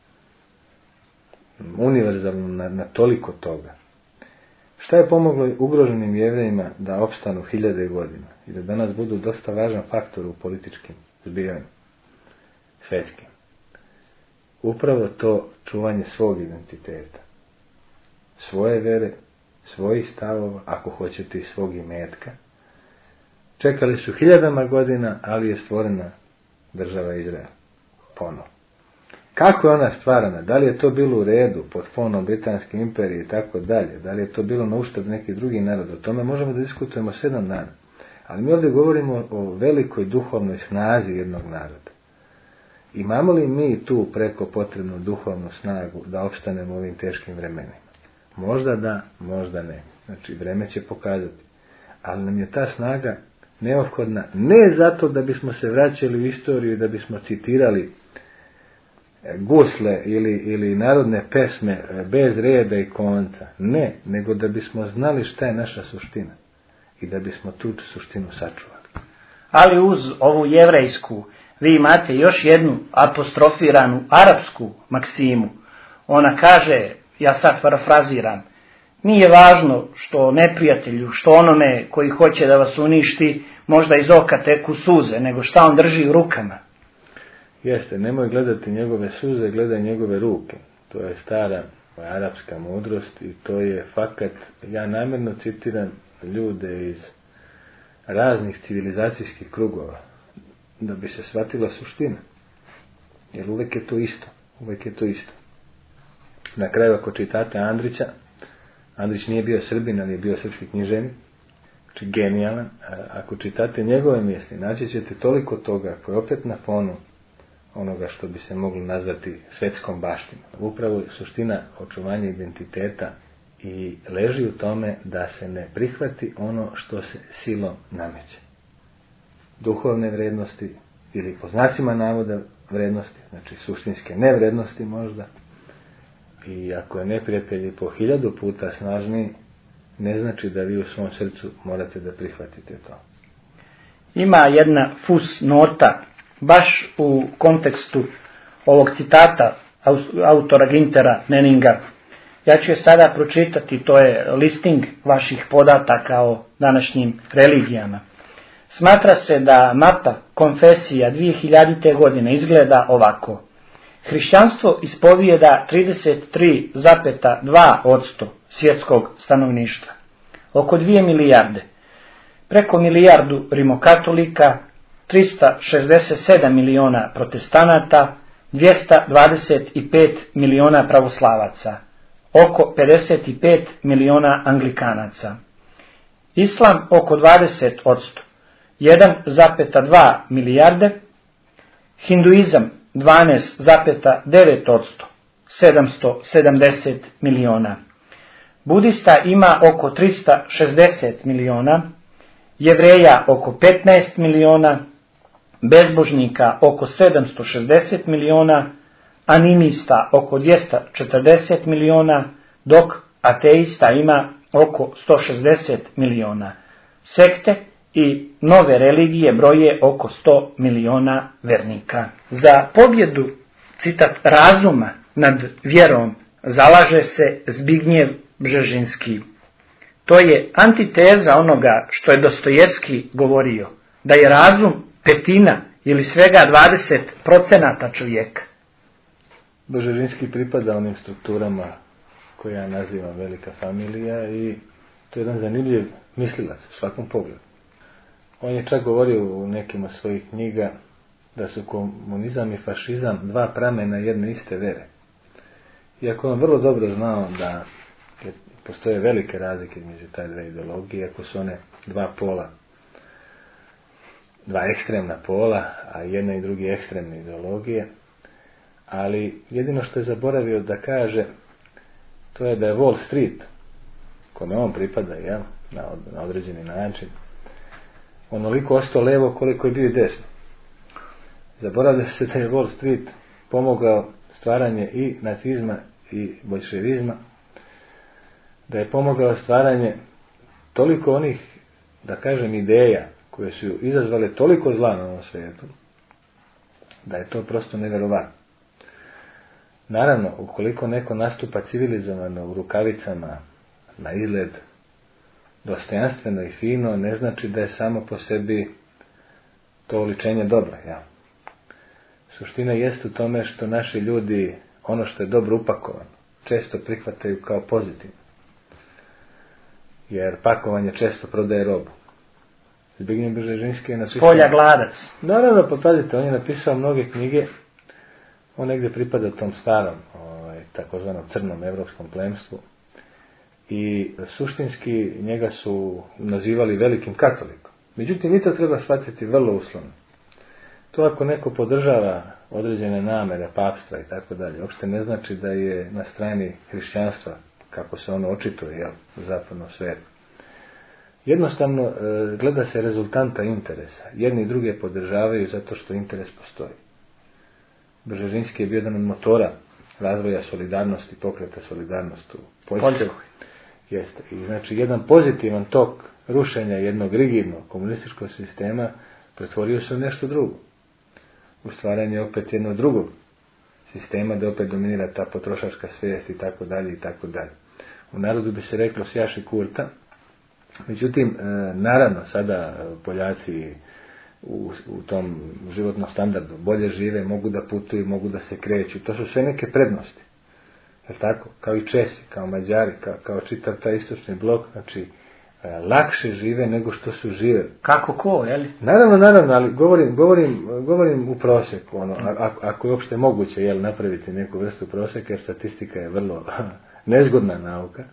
univerzalno na toliko toga. Šta je pomoglo ugroženim Jevrejima da opstanu 1000 godina i da danas budu dosta važan faktor u političkim zbijanjima svetskim? Upravo to čuvanje svog identiteta, svoje vere, svojih stavova, ako hoćete i svog imetka. Čekali su 1000 godina, ali je stvorena država Izrael ponovo. Kako je ona stvarana? Da li je to bilo u redu pod fonom Britanske imperije i tako dalje? Da li je to bilo na uštrb nekih drugih naroda? O tome možemo da diskutujemo 7 dana. Ali mi ovdje govorimo o velikoj duhovnoj snazi jednog naroda. Imamo li mi tu preko potrebnu duhovnu snagu da opstanemo u ovim teškim vremenima? Možda da, možda ne. Znači, vreme će pokazati. Ali nam je ta snaga neophodna ne zato da bismo se vraćali u istoriju i da bismo citirali gusle ili narodne pesme bez reda i konca. Ne, nego da bismo znali šta je naša suština i da bismo tu suštinu sačuvali. Ali uz ovu jevrejsku vi imate još jednu apostrofiranu arapsku maksimu. Ona kaže, ja sad parafraziram, nije važno što neprijatelju, što onome koji hoće da vas uništi, možda iz oka teku suze, nego šta on drži u rukama. Jeste, nemoj gledati njegove suze, gledaj njegove ruke. To je stara arapska mudrost i to je fakat. Ja namjerno citiram ljude iz raznih civilizacijskih krugova, da bi se shvatila suština. Jer uvijek je to isto. Na kraju, ako čitate Andrića, Andrić nije bio Srbin, ali je bio srpski književnik, znači genijalan. Ako čitate njegove misli, naći ćete toliko toga koje opet na fonu onoga što bi se moglo nazvati svetskom baštinom. Upravo suština očuvanja identiteta i leži u tome da se ne prihvati ono što se silom nameće. Duhovne vrednosti ili po znacima navoda vrednosti, znači suštinske nevrednosti možda. I ako je neprijatelj po 1000 puta snažniji, ne znači da vi u svom srcu morate da prihvatite to. Ima jedna fus nota baš u kontekstu ovog citata autora Gintera Nenninga. Ja ću je sada pročitati, to je listing vaših podataka o današnjim religijama. Smatra se da mapa konfesija 2000. godine izgleda ovako. Hrišćanstvo ispovijeda 33,2% svjetskog stanovništva, oko 2 milijarde, preko milijardu rimokatolika, 367 miliona protestanata, 225 miliona pravoslavaca, oko 55 miliona anglikanaca. Islam oko 20%, 1,2 milijarde, hinduizam 12,9%, 770 miliona. Budista ima oko 360 miliona, Jevreja oko 15 miliona, bezbožnika oko 760 miliona, animista oko 240 miliona, dok ateista ima oko 160 miliona. Sekte i nove religije broje oko 100 miliona vernika. Za pobjedu, citat, razuma nad vjerom zalaže se Zbignjev Bžežinski. To je antiteza onoga što je Dostojevski govorio, da je razum petina ili svega 20% čovjeka. Bžežinski pripada onim strukturama koje ja nazivam velika familija i to je jedan zanimljiv mislilac u svakom pogledu. On je čak govorio u nekim od svojih knjiga da su komunizam i fašizam dva pramena jedne iste vere. Iako on vrlo dobro znao da postoje velike razlike između te dve ideologije, ako su one dva pola, dva ekstremna pola, a jedna i drugi ekstremne ideologije, ali jedino što je zaboravio da kaže, to je da je Wall Street, kome on pripada, jel, na određeni način, onoliko ostao levo koliko je bio desno. Zaboravlja se da je Wall Street pomogao stvaranje i nacizma i boljševizma, da je pomogao stvaranje toliko onih, da kažem, ideja koje su izazvale toliko zla na ovom svijetu, da je to prosto nevjerovatno. Naravno, ukoliko neko nastupa civilizovano u rukavicama, na izgled dostojanstveno i fino, ne znači da je samo po sebi to oličenje dobro. Ja. Suština jest u tome što naši ljudi ono što je dobro upakovano često prihvataju kao pozitivno. Jer pakovanje često prodaje robu. Zbignjev Bžežinski je napisao... Spolja gladac. Naravno, pa pazite, on je napisao mnoge knjige. On negdje pripada tom starom, takozvanom crnom evropskom plemstvu. I suštinski njega su nazivali velikim katolikom. Međutim, i to treba shvatiti vrlo uslovno. To ako neko podržava određene namere, papstva i tako dalje, uopšte ne znači da je na strani hrišćanstva, kako se ono očituje u zapadnom svijetu. Jednostavno gleda se rezultanta interesa. Jedni i druge podržavaju zato što interes postoji. Bžežinski je bio jedan od motora razvoja solidarnosti, pokreta solidarnosti u Poljskoj. Jeste. I znači jedan pozitivan tok rušenja jednog rigidnog komunističkog sistema pretvorio se u nešto drugo. U stvaranje opet jednog drugog sistema da opet dominira ta potrošačka svijest i tako dalje i tako dalje. U narodu bi se reklo sjaši kurta. Međutim, naravno sada Poljaci u tom životnom standardu bolje žive, mogu da putuju, mogu da se kreću. To su sve neke prednosti. Je tako? Kao i Česi, kao Mađari, kao čitav taj istočni blok, znači lakše žive nego što su živjeli. Kako ko, je li? Naravno, ali govorim u prosjeku, ako je uopšte moguće, jel, napraviti neku vrstu prosjeka, jer statistika je vrlo nezgodna nauka,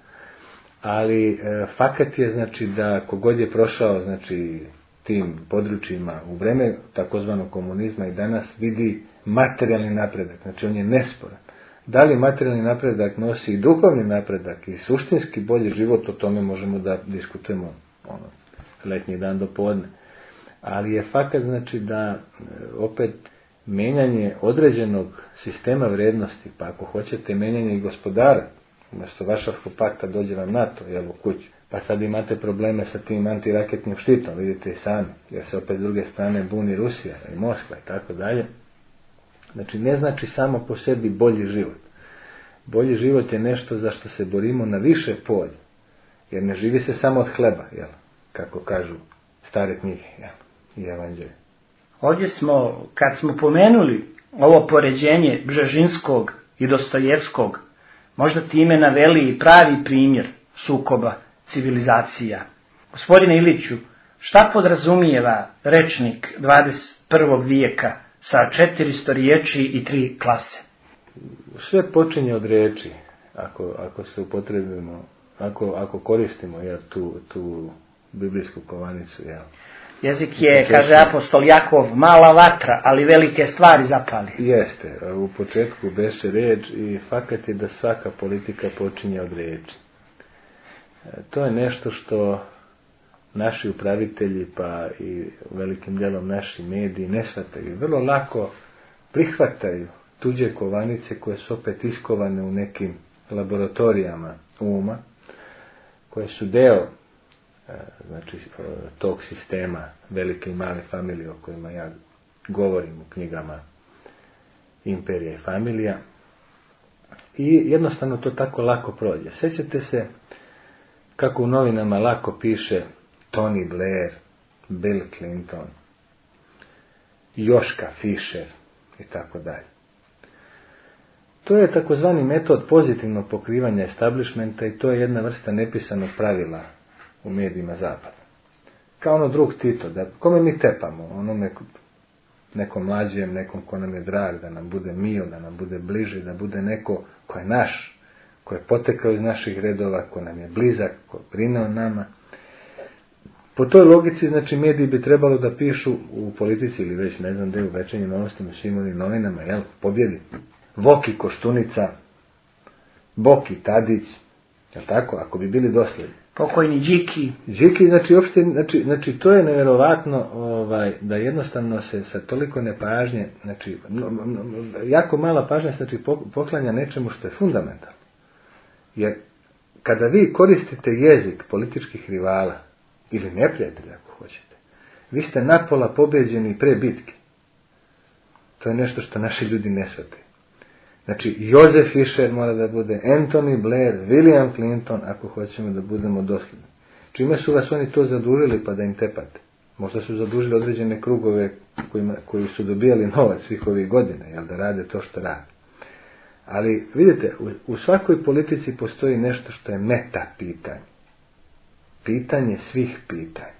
ali fakat je, znači, da kogod je prošao, znači, tim područjima u vreme takozvanog komunizma i danas vidi materijalni napredak, znači on je nesporan. Da li materijalni napredak nosi i duhovni napredak i suštinski bolji život, o tome možemo da diskutujemo letnji dan do podne. Ali je fakat, znači, da opet menjanje određenog sistema vrijednosti, pa ako hoćete menjanje i gospodara, umjesto Varšavskog pakta dođe vam NATO, jel, u kuću, pa sad imate probleme sa tim antiraketnim štitom, vidite i sami, jer se opet s druge strane buni Rusija i Moskva i tako dalje. Znači, ne znači samo po sebi bolji život. Bolji život je nešto za što se borimo na više polja. Jer ne živi se samo od hleba, jel? Kako kažu stare knjige, jel? I evanđelje. Ovdje smo, kad smo pomenuli ovo poređenje Bžežinskog i Dostojevskog možda time naveli pravi primjer sukoba civilizacija. Gospodine Iliću, šta podrazumijeva rečnik 21. vijeka sa 400 riječi i 3 klase? Sve počinje od riječi, ako se upotrebimo, ako koristimo tu biblijsku kovanicu. Jezik je, kaže apostol Jakov, mala vatra, ali velike stvari zapali. Jeste, u početku beše riječ i fakat je da svaka politika počinje od riječi. To je nešto što naši upravitelji, pa i velikim dijelom naši mediji ne shvataju. Vrlo lako prihvataju tuđe kovanice koje su opet iskovane u nekim laboratorijama uma, koje su deo tog sistema velike i male familije o kojima ja govorim u knjigama Imperija i familija. I jednostavno to tako lako prođe. Sjećate se kako u novinama lako piše Tony Blair, Bill Clinton, Joška Fischer i tako dalje. To je takozvani metod pozitivnog pokrivanja establishmenta i to je jedna vrsta nepisanog pravila u medijima zapada. Kao ono drug Tito, da kome mi tepamo, onome nekom mlađem, nekom ko nam je drag, da nam bude mil, da nam bude bliži, da bude neko ko je naš, ko je potekao iz naših redova, ko nam je blizak, ko brine o nama. Po toj logici, znači, mediji bi trebalo da pišu u politici ili već ne znam gdje u Večernjim novostima, svim ovim novinama, pobjedi. Voki Koštunica, Boki Tadić, je tako, ako bi bili dosljedni. Pokojni Điki. Điki, znači to je nevjerovatno da jednostavno se sa toliko nepažnje, znači jako mala pažnja poklanja nečemu što je fundamentalno. Jer kada vi koristite jezik političkih rivala ili neprijatelja ako hoćete, vi ste napola pobjeđeni pre bitke. To je nešto što naši ljudi ne shvataju. Znači, Josef Fischer mora da bude, Anthony Blair, William Clinton, ako hoćemo da budemo dosljedni. Čime su vas oni to zadužili pa da im tepate? Možda su zadužili određene krugove koji su dobijali novac svih ovih godina, da rade to što rade. Ali, vidite, u svakoj politici postoji nešto što je meta pitanje. Pitanje svih pitanja.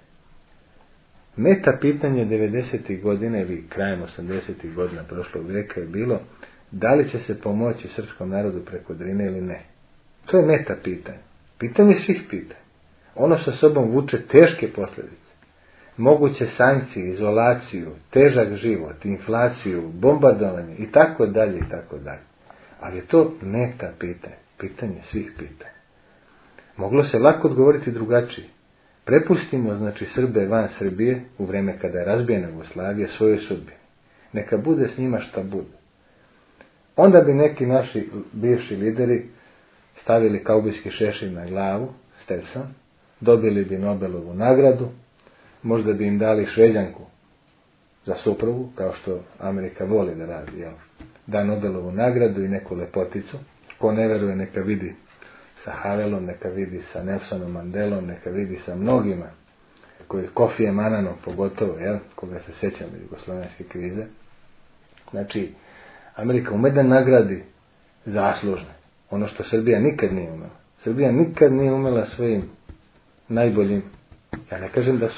Meta pitanje 90. godina ili krajem 80. godina prošlog vijeka je bilo da li će se pomoći srpskom narodu preko Drine ili ne. To je meta pitanje. Pitanje svih pitanja. Ono sa sobom vuče teške posljedice. Moguće sankcije, izolaciju, težak život, inflaciju, bombardovanje i tako dalje i tako dalje. Ali je to meta pitanje. Pitanje svih pitanja. Moglo se lako odgovoriti drugačije. Prepustimo, znači, Srbe van Srbije u vrijeme kada je razbijena Jugoslavija svojoj sudbini. Neka bude s njima šta bude. Onda bi neki naši bivši lideri stavili kaubojski šešir na glavu, Stetson, dobili bi Nobelovu nagradu, možda bi im dali Šveđanku za suprugu, kao što Amerika voli da radi, da Nobelovu nagradu i neku lepoticu. Ko ne veruje neka vidi sa Havelom, neka vidi sa Nelsonom Mandelom, neka vidi sa mnogima, koji Kofijem Ananom pogotovo, koga se sjećamo jugoslovenske krize. Znači, Amerika ume da nagradi zaslužne. Ono što Srbija nikad nije umela. Srbija nikad nije umela svojim najboljim. Ja ne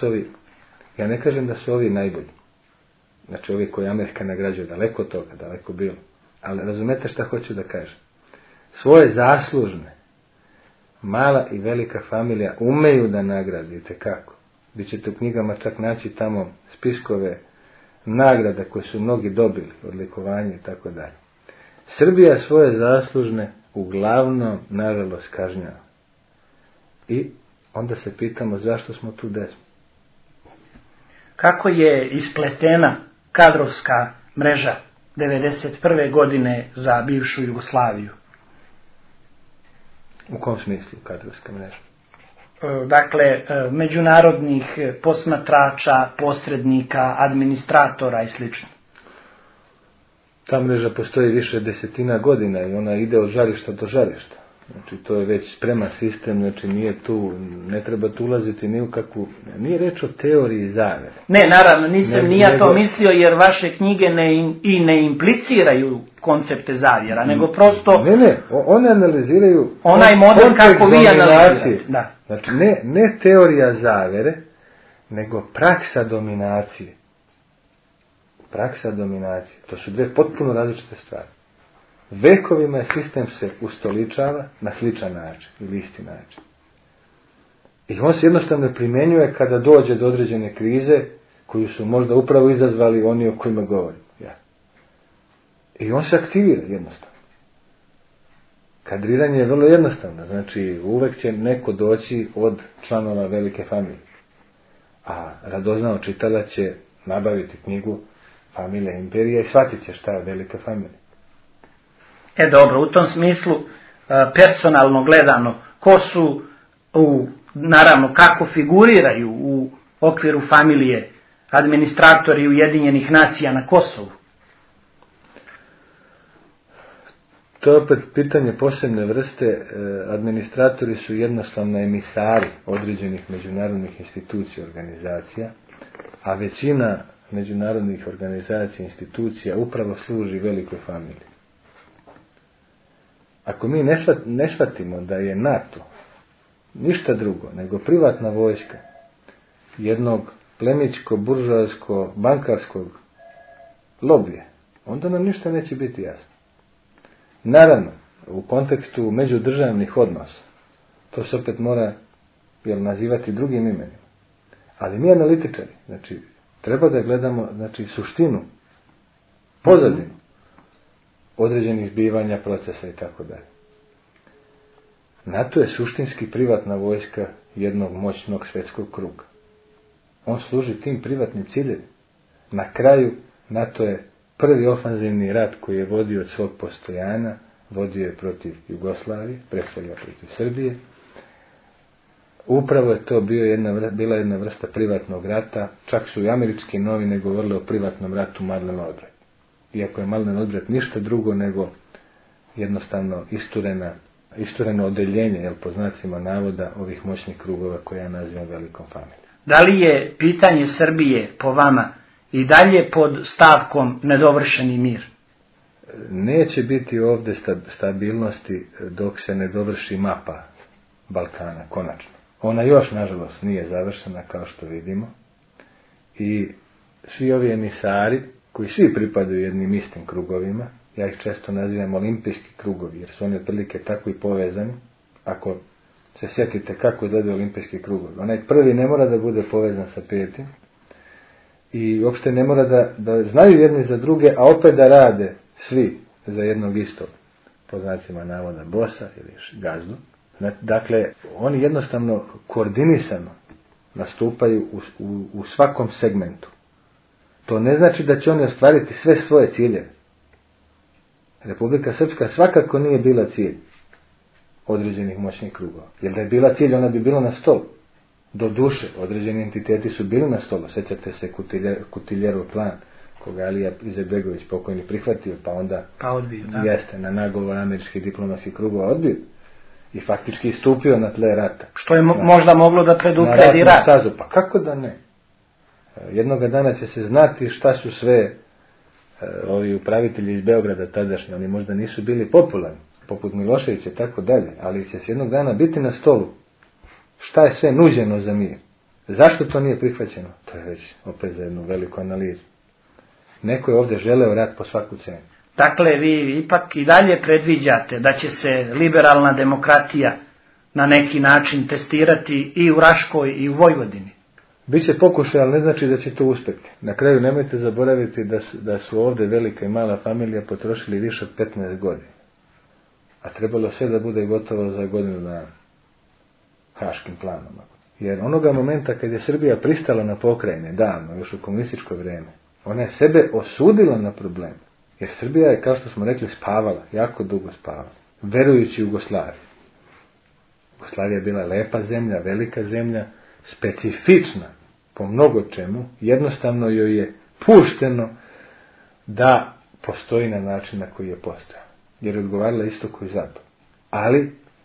kažem da su ovi najbolji. Znači ovi koji Amerika nagrađuje, daleko od toga, daleko bilo. Ali razumete šta hoću da kažem. Svoje zaslužne, mala i velika familija umeju da nagradite kako. Vi ćete u knjigama čak naći tamo spiskove nagrada koje su mnogi dobili, odlikovanje i tako dalje. Srbija svoje zaslužne uglavnom, nažalost, kažnjava. I onda se pitamo zašto smo tu gdje smo. Kako je ispletena kadrovska mreža 1991. godine za bivšu Jugoslaviju? U kom smislu kadrovska mreža? Dakle, međunarodnih posmatrača, posrednika, administratora i sl. Ta mreža postoji više desetina godina i ona ide od žarišta do žarišta. Znači to je već spreman sistem, znači nije tu, ne treba tu ulaziti ni u kakvu, nije reč o teoriji zavere. Ne, naravno, nisam ni ja to mislio, jer vaše knjige ne impliciraju koncepte zavjera, nego prosto... Ne, one analiziraju... Onaj model kako vi analizirate. Da. Znači ne teorija zavere, nego praksa dominacije. Praksa dominacije. To su dve potpuno različite stvari. Vekovima je sistem se ustoličava na sličan način ili isti način. I on se jednostavno primjenjuje kada dođe do određene krize koju su možda upravo izazvali oni o kojima govorim. Ja. I on se aktivira jednostavno. Kadriranje je vrlo jednostavno. Znači uvek će neko doći od članova velike familije. A radoznao čitalac će nabaviti knjigu Familija imperija i shvatit će šta je velika familija. Dobro, u tom smislu, personalno gledano, ko su, naravno, kako figuriraju u okviru familije administratori Ujedinjenih nacija na Kosovu? To je opet pitanje posebne vrste. Administratori su jednostavno emisari određenih međunarodnih institucija i organizacija, a većina međunarodnih organizacija i institucija upravo služi velikoj familiji. Ako mi ne shvatimo da je NATO ništa drugo nego privatna vojska jednog plemićko-buržoasko-bankarskog lobija, onda nam ništa neće biti jasno. Naravno, u kontekstu međudržavnih odnosa, to se opet mora nazivati drugim imenima. Ali mi analitičari, znači, treba da gledamo suštinu, pozadinu određenih zbivanja, procesa i tako dalje. NATO je suštinski privatna vojska jednog moćnog svjetskog kruga. On služi tim privatnim ciljevima. Na kraju NATO je prvi ofanzivni rat koji je vodio od svog postojanja, vodio je protiv Jugoslavije, pre svega protiv Srbije. Upravo je to bila jedna vrsta privatnog rata, čak su i američke novine govorile o privatnom ratu Madlen Albright. Iako je Madlen Albright ništa drugo nego jednostavno istureno odeljenje, po znacima navoda, ovih moćnih krugova koje ja nazivam velikom familijom. Da li je pitanje Srbije po vama i dalje pod stavkom nedovršeni mir? Neće biti ovdje stabilnosti dok se ne dovrši mapa Balkana, konačno. Ona još, nažalost, nije završena, kao što vidimo. I svi ovi emisari, koji svi pripadaju jednim istim krugovima, ja ih često nazivam olimpijski krugovi, jer su oni otprilike tako i povezani. Ako se sjetite kako izgledaju olimpijski krugovi, onaj prvi ne mora da bude povezan sa petim i uopšte ne mora da znaju jedni za druge, a opet da rade svi za jednog istog, po znacima navoda bosa ili gazdu. Dakle, oni jednostavno koordinisano nastupaju u svakom segmentu. To ne znači da će oni ostvariti sve svoje ciljeve. Republika Srpska svakako nije bila cilj određenih moćnih krugova. Jer da je bila cilj, ona bi bila na stolu. Do duše, određeni entiteti su bili na stolu. Sjećate se Kutiljerov plan, koga Alija Izetbegović pokojni prihvatio, pa onda odbio, da. Jeste na nagovor američkih diplomatskih krugova odbio. I faktički istupio na tle rata. Što je možda moglo da predupredi rat. Stazu. Pa kako da ne? Jednoga dana će se znati šta su sve ovi upravitelji iz Beograda tadašnji. Oni možda nisu bili popularni, poput Miloševića i tako dalje, ali će se jednog dana biti na stolu. Šta je sve nuđeno za mir? Zašto to nije prihvaćeno? To je već opet za jednu veliku analizu. Neko je ovdje želeo rat po svaku cenu. Dakle, vi ipak i dalje predviđate da će se liberalna demokratija na neki način testirati i u Raškoj i u Vojvodini. Biće pokušaj, ali ne znači da će to uspjeti. Na kraju nemojte zaboraviti da su ovdje velika i mala familija potrošili više od 15 godina. A trebalo sve da bude gotovo za godinu dana. Haškim planom. Jer onoga momenta kad je Srbija pristala na pokrajine, davno, još u komunističko vrijeme, ona je sebe osudila na problem. Jer Srbija je, kao što smo rekli, spavala, jako dugo spavala, verujući Jugoslaviji. Jugoslavija je bila lepa zemlja, velika zemlja, specifična po mnogo čemu, jednostavno joj je pušteno da postoji na način na koji je postojala. Jer je odgovarala istoku i zapadu. Ali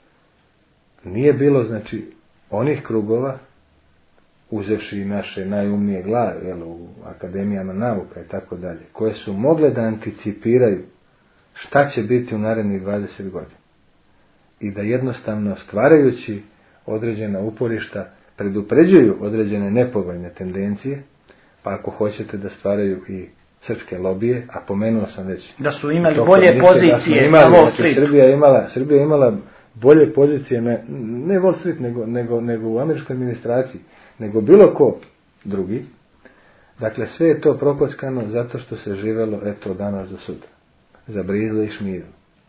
nije bilo, znači, onih krugova, uzevši naše najumnije glave, jel, u akademijama nauka i tako dalje, koje su mogle da anticipiraju šta će biti u narednih 20 godina. I da jednostavno, stvarajući određena uporišta, predupređuju određene nepovoljne tendencije, pa ako hoćete da stvaraju i srpske lobije, a pomenuo sam već da su imali bolje pozicije na Wall Street. Srbija je imala bolje pozicije, ne Wall Street, nego u američkoj administraciji, nego bilo ko drugi. Dakle, sve je to prokockano zato što se živelo, eto, danas do sutra. Za brizlo i šmiru.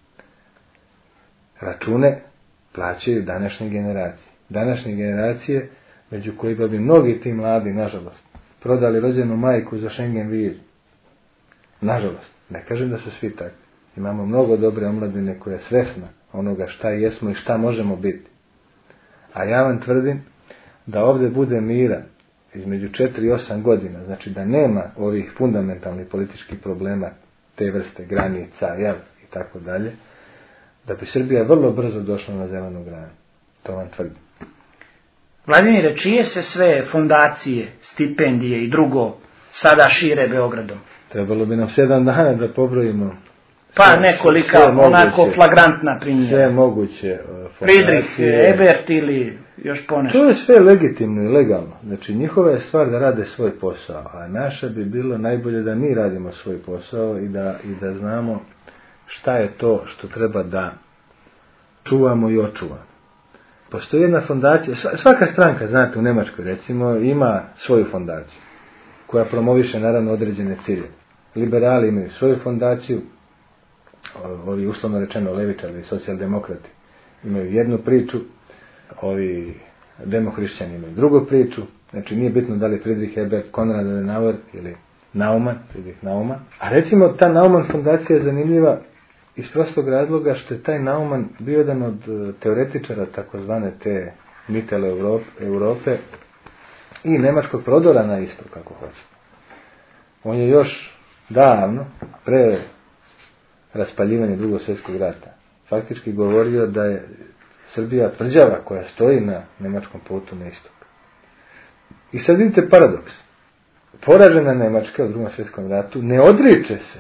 Račune plaćaju današnje generacije. Današnje generacije, među kojima bi mnogi ti mladi, nažalost, prodali rođenu majku za Schengen vizu. Nažalost, ne kažem da su svi takvi. Imamo mnogo dobre omladine koja je svesna onoga šta jesmo i šta možemo biti. A ja vam tvrdim da ovdje bude mira između 4 i 8 godina, znači da nema ovih fundamentalnih političkih problema te vrste, granica, jel, i tako dalje, da bi Srbija vrlo brzo došla na zelenu granu. To vam tvrdim. Vladimire, čije se sve fondacije, stipendije i drugo sada šire Beogradom? Trebalo bi nam 7 dana da pobrojimo. Pa nekolika, onako flagrantna primjera. Sve moguće Friedrich Ebert ili još ponešto. To je sve legitimno i legalno. Znači, njihova je stvar da rade svoj posao, a naša bi bilo najbolje da mi radimo svoj posao i da znamo šta je to što treba da čuvamo i očuvamo. Postoji jedna fondacija, svaka stranka, znate, u Nemačkoj recimo, ima svoju fondaciju, koja promoviše naravno određene cilje. Liberali imaju svoju fondaciju, ovi uslovno rečeno levičari ili socijaldemokrati imaju jednu priču, ovi demohrišćani imaju drugu priču, znači nije bitno da li Friedrich Ebert, Konrad Adenauer ili Naumann, Friedrich Naumann. A recimo ta Naumann fondacija je zanimljiva iz prostog razloga što je taj Naumann bio jedan od teoretičara takozvane te Mittel Europe i nemačkog prodora na isto, kako hoćete. On je još davno, pre raspaljivanja Drugog svjetskog rata, faktički govorio da je Srbija tvrđava koja stoji na nemačkom putu na istok. I sad vidite paradoks. Poražena Nemačka u Drugom svjetskom ratu ne odriče se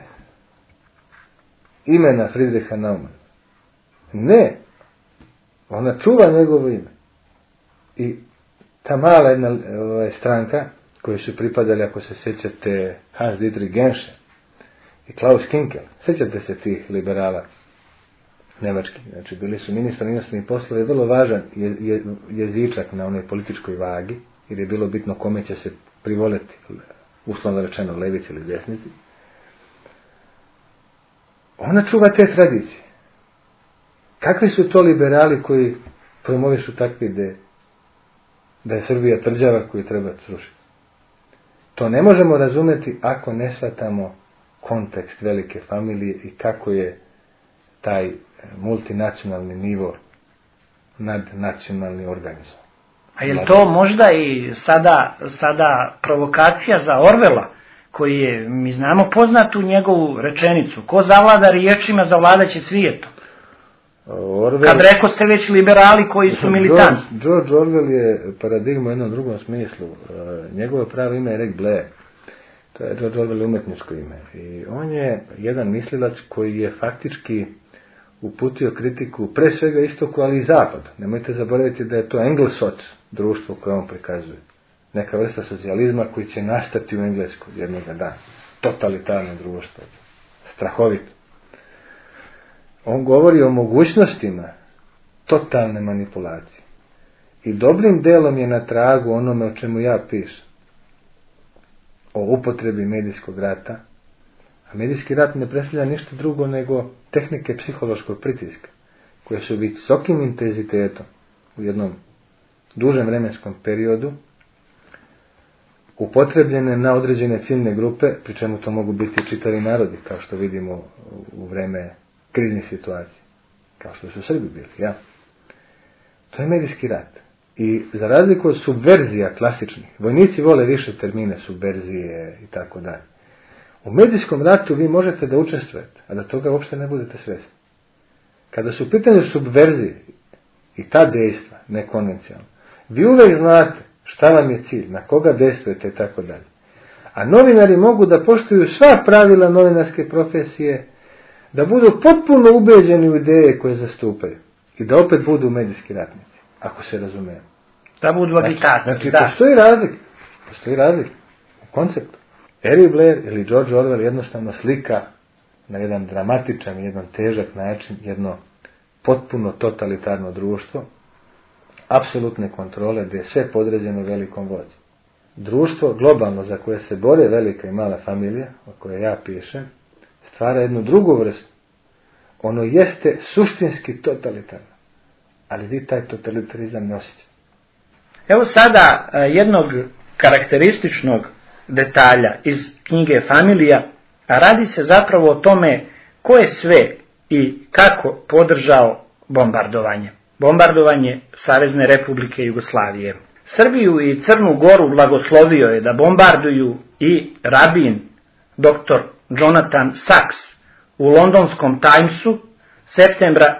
imena Friedricha Naumana. Ne. Ona čuva njegovo ime. I ta mala jedna stranka koju su pripadali, ako se sjećate, Hans Dietrich Genscher i Klaus Kinkel, sjećate se tih liberala nemački, znači bili su ministar inostranih poslova i vrlo važan jezičak na onoj političkoj vagi, jer je bilo bitno kome će se privoleti, uslovno rečeno levici ili desnici. Ona čuva te tradicije. Kakvi su to liberali koji promovišu takve ideje? Da je Srbija tvrđava koju treba srušiti. To ne možemo razumjeti ako ne shvatamo kontekst velike familije i kako je taj multinacionalni nivo nadnacionalni organizam. A je li to možda i sada provokacija za Orwella, koji je, mi znamo poznatu njegovu rečenicu, ko zavlada riječima, zavladaće svijetom. Kad rekao ste već liberali koji su militanti. George Orwell je paradigma u jednom drugom smislu. Njegovo pravo ime je Rick Blair. To je George Orwell umetničko ime. I on je jedan mislilac koji je faktički uputio kritiku pre svega istoku, ali i zapadu. Nemojte zaboraviti da je to Englesoc društvo koje on prikazuje. Neka vrsta socijalizma koji će nastati u Engleskoj jednog dana. Totalitarno društvo. Strahovito. On govori o mogućnostima totalne manipulacije. I dobrim delom je na tragu onome o čemu ja pišem. O upotrebi medijskog rata. A medijski rat ne predstavlja ništa drugo nego tehnike psihološkog pritiska, koje su visokim intenzitetom u jednom dužem vremenskom periodu upotrebljene na određene ciljne grupe, pri čemu to mogu biti čitavi narodi, kao što vidimo u vreme kriznih situacija, kao što su Srbi bili. Ja. To je medijski rat. I za razliku od subverzija klasičnih, vojnici vole više termine subverzije i tako dalje. U medijskom ratu vi možete da učestvujete, a da toga uopšte ne budete svjesni. Kada su u pitanju subverzije i ta dejstva, nekonvencionalna, vi uvek znate šta vam je cilj, na koga dejstvujete i tako dalje. A novinari mogu da poštuju sva pravila novinarske profesije, da budu potpuno ubeđeni u ideje koje zastupaju i da opet budu medijski ratnici, ako se razumijemo. Da budu agitatori. Znači, postoji razlika u konceptu. Harry Blair ili George Orwell jednostavno slika na jedan dramatičan, jedan težak način, jedno potpuno totalitarno društvo, apsolutne kontrole, gdje je sve podređeno velikom vođi. Društvo globalno za koje se bore velika i mala familija, o kojoj ja pišem, stvara jednu drugu vrstu. Ono jeste suštinski totalitarno, ali vi taj totalitarizam ne osjećate. Evo sada jednog karakterističnog detalja iz knjige Familija, a radi se zapravo o tome ko je sve i kako podržao bombardovanje. Bombardovanje Savezne Republike Jugoslavije. Srbiju i Crnu Goru blagoslovio je da bombarduju i rabin dr. Jonathan Sachs u londonskom Timesu septembra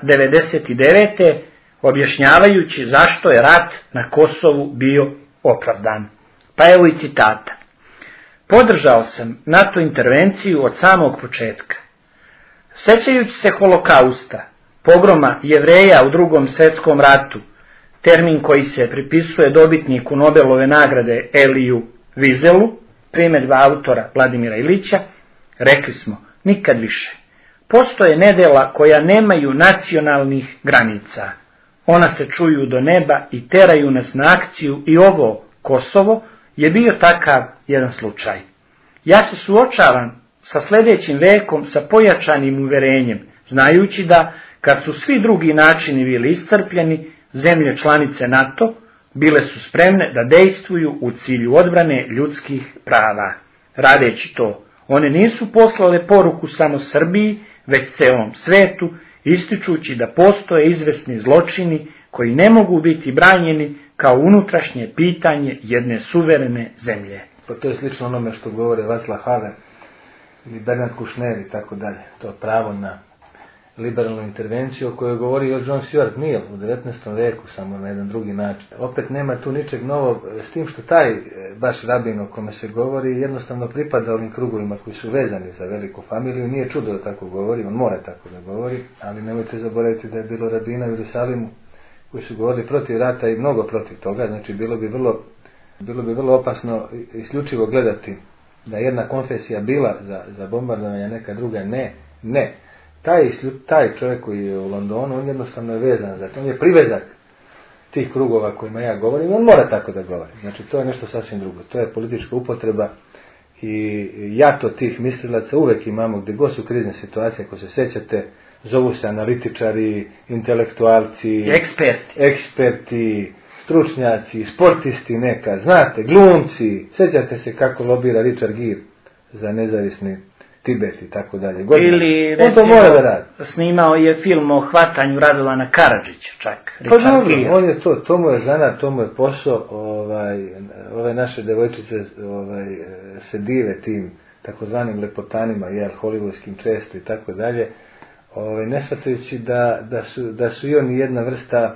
1999. objašnjavajući zašto je rat na Kosovu bio opravdan. Pa evo i citata. Podržao sam NATO intervenciju od samog početka. Sećajući se holokausta, pogroma Jevreja u Drugom svjetskom ratu, termin koji se pripisuje dobitniku Nobelove nagrade Eliju Vizelu, primjedba autora Vladimira Ilića, rekli smo, nikad više. Postoje nedjela koja nemaju nacionalnih granica. Ona se čuju do neba i teraju nas na akciju i ovo Kosovo je bio takav jedan slučaj. Ja se suočavam sa sljedećim vekom sa pojačanim uverenjem, znajući da, kad su svi drugi načini bili iscrpljeni, zemlje članice NATO bile su spremne da dejstvuju u cilju odbrane ljudskih prava. Radeći to, one nisu poslale poruku samo Srbiji, već celom svetu, ističući da postoje izvesni zločini koji ne mogu biti branjeni kao unutrašnje pitanje jedne suverene zemlje. Pa to je slično onome što govore Václav Havel ili Bernard Kouchner i tako dalje. To pravo na liberalnu intervenciju o kojoj govori John Stuart Mill u 19. veku, samo na jedan drugi način. Opet nema tu ničeg novog, s tim što taj baš rabin o kome se govori jednostavno pripada ovim krugovima koji su vezani za veliku familiju. Nije čudo da tako govori, on mora tako da govori, ali nemojte zaboraviti da je bilo rabina u Jerusalimu koji su govorili protiv rata i mnogo protiv toga. Znači bilo bi vrlo opasno isključivo gledati da jedna konfesija bila za bombardovanje, neka druga ne. Taj čovjek koji je u Londonu, on jednostavno je vezan za to, on je privezak tih krugova kojima ja govorim, on mora tako da govori. Znači to je nešto sasvim drugo, to je politička upotreba i jato tih mislilaca uvek imamo gdje god su krizne situacije, ako se sjećate, zovu se analitičari, intelektualci, eksperti, stručnjaci, sportisti neka, znate, glumci, sjećate se kako lobira Richard Gere za nezavisni Tibet i tako dalje. Ili recimo snimao je film o hvatanju Radovana Karadžića čak. Pa dobro, on je to mu je zanat, to mu je posao. Ove naše devojčice se dive tim takozvanim lepotanima, hollywoodskim često i tako dalje, ne shvatajući da su i oni jedna vrsta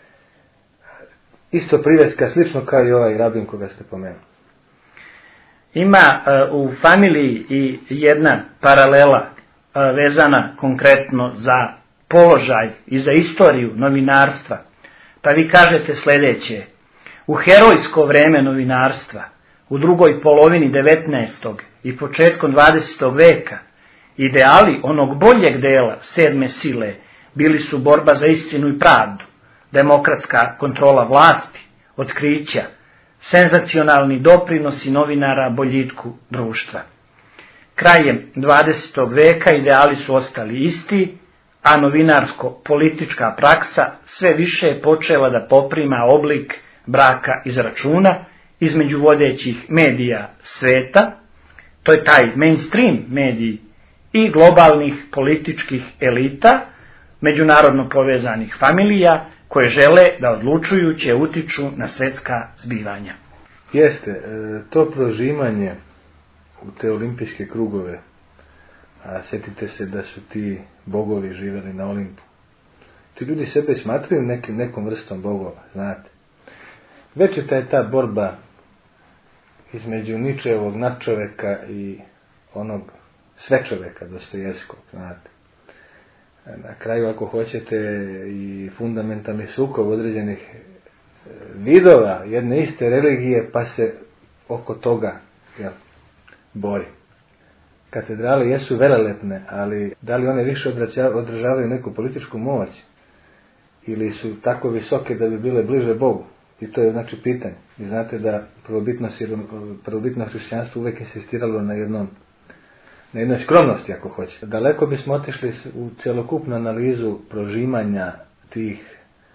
isto priveska, slično kao i ovaj rabin koga ste pomenuli. Ima u Familiji i jedna paralela vezana konkretno za položaj i za istoriju novinarstva. Pa vi kažete sljedeće: u herojsko vreme novinarstva, u drugoj polovini 19. i početkom 20. veka, ideali onog boljeg dela sedme sile bili su borba za istinu i pravdu, demokratska kontrola vlasti, otkrića, senzacionalni doprinosi novinara boljitku društva. Krajem 20. veka ideali su ostali isti, a novinarsko-politička praksa sve više je počela da poprima oblik braka iz računa između vodećih medija sveta, to je taj mainstream mediji, i globalnih političkih elita, međunarodno povezanih familija, koje žele da odlučujuće utiču na svjetska zbivanja. Jeste, to prožimanje u te olimpijske krugove, a sjetite se da su ti bogovi živjeli na Olimpu, Ti ljudi sebe smatraju nekom vrstom bogova, znate. Večita je ta borba između Ničevog nadčoveka i onog svečoveka Dostojevskog, znate. Na kraju, ako hoćete, i fundamentalni sukob određenih vidova jedne iste religije, pa se oko toga bori. Katedrale jesu velelepne, ali da li one više odražavaju neku političku moć ili su tako visoke da bi bile bliže Bogu? I to je znači pitanje. Vi znate da prvobitno hrišćanstvo uvijek insistiralo na jednoj skromnosti, ako hoćete. Daleko bismo otišli u cjelokupnu analizu prožimanja tih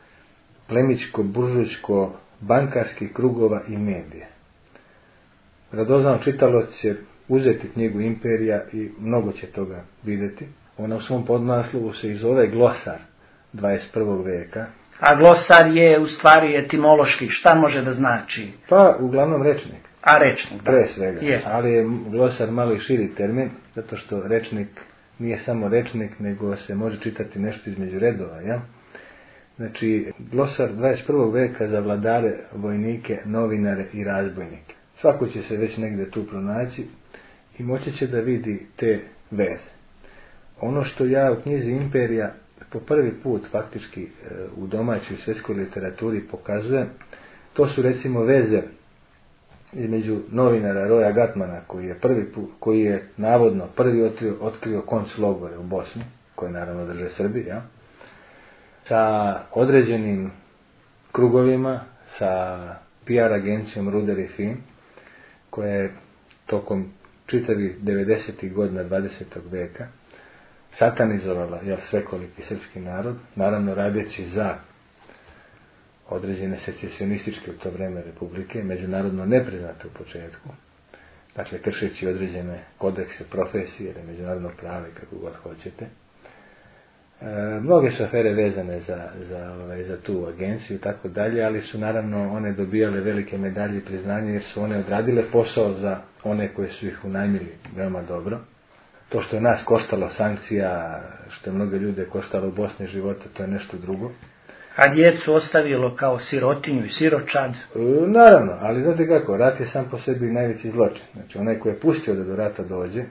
plemićko-buržujsko-bankarskih krugova i medije. Radozan čitalac će uzeti knjigu Imperija i mnogo će toga vidjeti. Ona u svom podnaslovu se i zove Glosar 21. vijeka. A glosar je u stvari etimološki, šta može da znači? Pa uglavnom rečnik. A rečnik, da. Pre svega. Yes. Ali je glosar malo i širi termin, zato što rečnik nije samo rečnik, nego se može čitati nešto između redova, ja? Znači, glosar 21. vijeka za vladare, vojnike, novinare i razbojnike. Svako će se već negdje tu pronaći i moći će da vidi te veze. Ono što ja u knjizi Imperija po prvi put faktički u domaćoj svjetskoj literaturi pokazujem, to su recimo veze između novinara Roya Gatmana, koji je navodno prvi otkrio konclogore u Bosni, koje naravno drže Srbi, ja? Sa određenim krugovima, sa PR agencijom Ruder i Fin, koja je tokom čitavih 90. godina 20. vijeka satanizovala svekoliki srpski narod, naravno radeći za određene secesionističke u to vrijeme republike, međunarodno nepriznate u početku, dakle kršeći određene kodekse, profesije, međunarodno pravo i kako god hoćete. Mnoge su afere vezane za tu agenciju i tako dalje, ali su naravno one dobijale velike medalje i priznanje jer su one odradile posao za one koje su ih unajmili veoma dobro. To što je nas koštalo sankcija, što je mnoge ljude koštalo u Bosni života, to je nešto drugo. A djecu ostavilo kao sirotinju i siročad? Naravno, ali znate kako, rat je sam po sebi najveći zločin. Znači onaj koji je pustio da do rata dođe,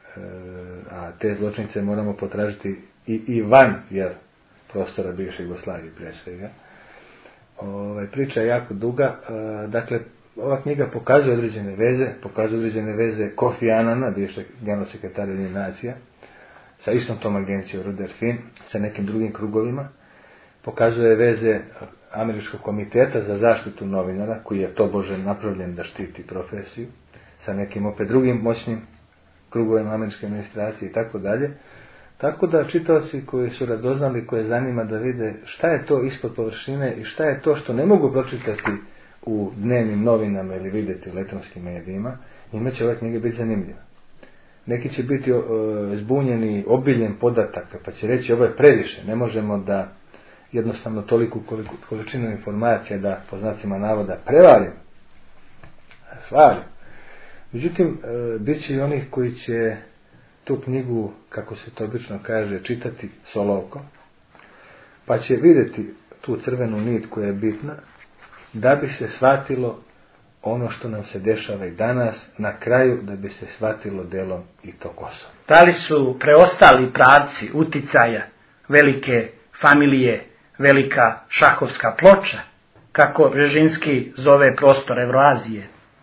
a te zločince moramo potražiti i van prostora bivše Jugoslavije prije svega. Priča je jako duga, dakle ova knjiga pokazuje određene veze Kofi Anana, bivšeg generalnog sekretara Ujedinjenih nacija, sa istom tom agencijom Ruder Fin, sa nekim drugim krugovima. Pokazuje veze Američkog komiteta za zaštitu novinara, koji je tobože napravljen da štiti profesiju, sa nekim opet drugim moćnim krugovima američke administracije i tako dalje. Tako da čitaoci koji su radoznali, koje zanima da vide šta je to ispod površine i šta je to što ne mogu pročitati u dnevnim novinama ili vidjeti u elektronskim medijima, njima će ove knjige biti zanimljive. Neki će biti zbunjeni obiljem podataka, pa će reći ovo je previše, ne možemo da jednostavno toliku količinu informacija da, po znacima navoda, prevarim, stvarim. Međutim, bit će i onih koji će tu knjigu, kako se to obično kaže, čitati solovko, pa će vidjeti tu crvenu nit koja je bitna, da bi se shvatilo ono što nam se dešava i danas, na kraju da bi se shvatilo delom i to Kosovo. Da li su preostali pravci uticaja velike familije, velika šahovska ploča, kako Bžežinski zove prostor Evroazije?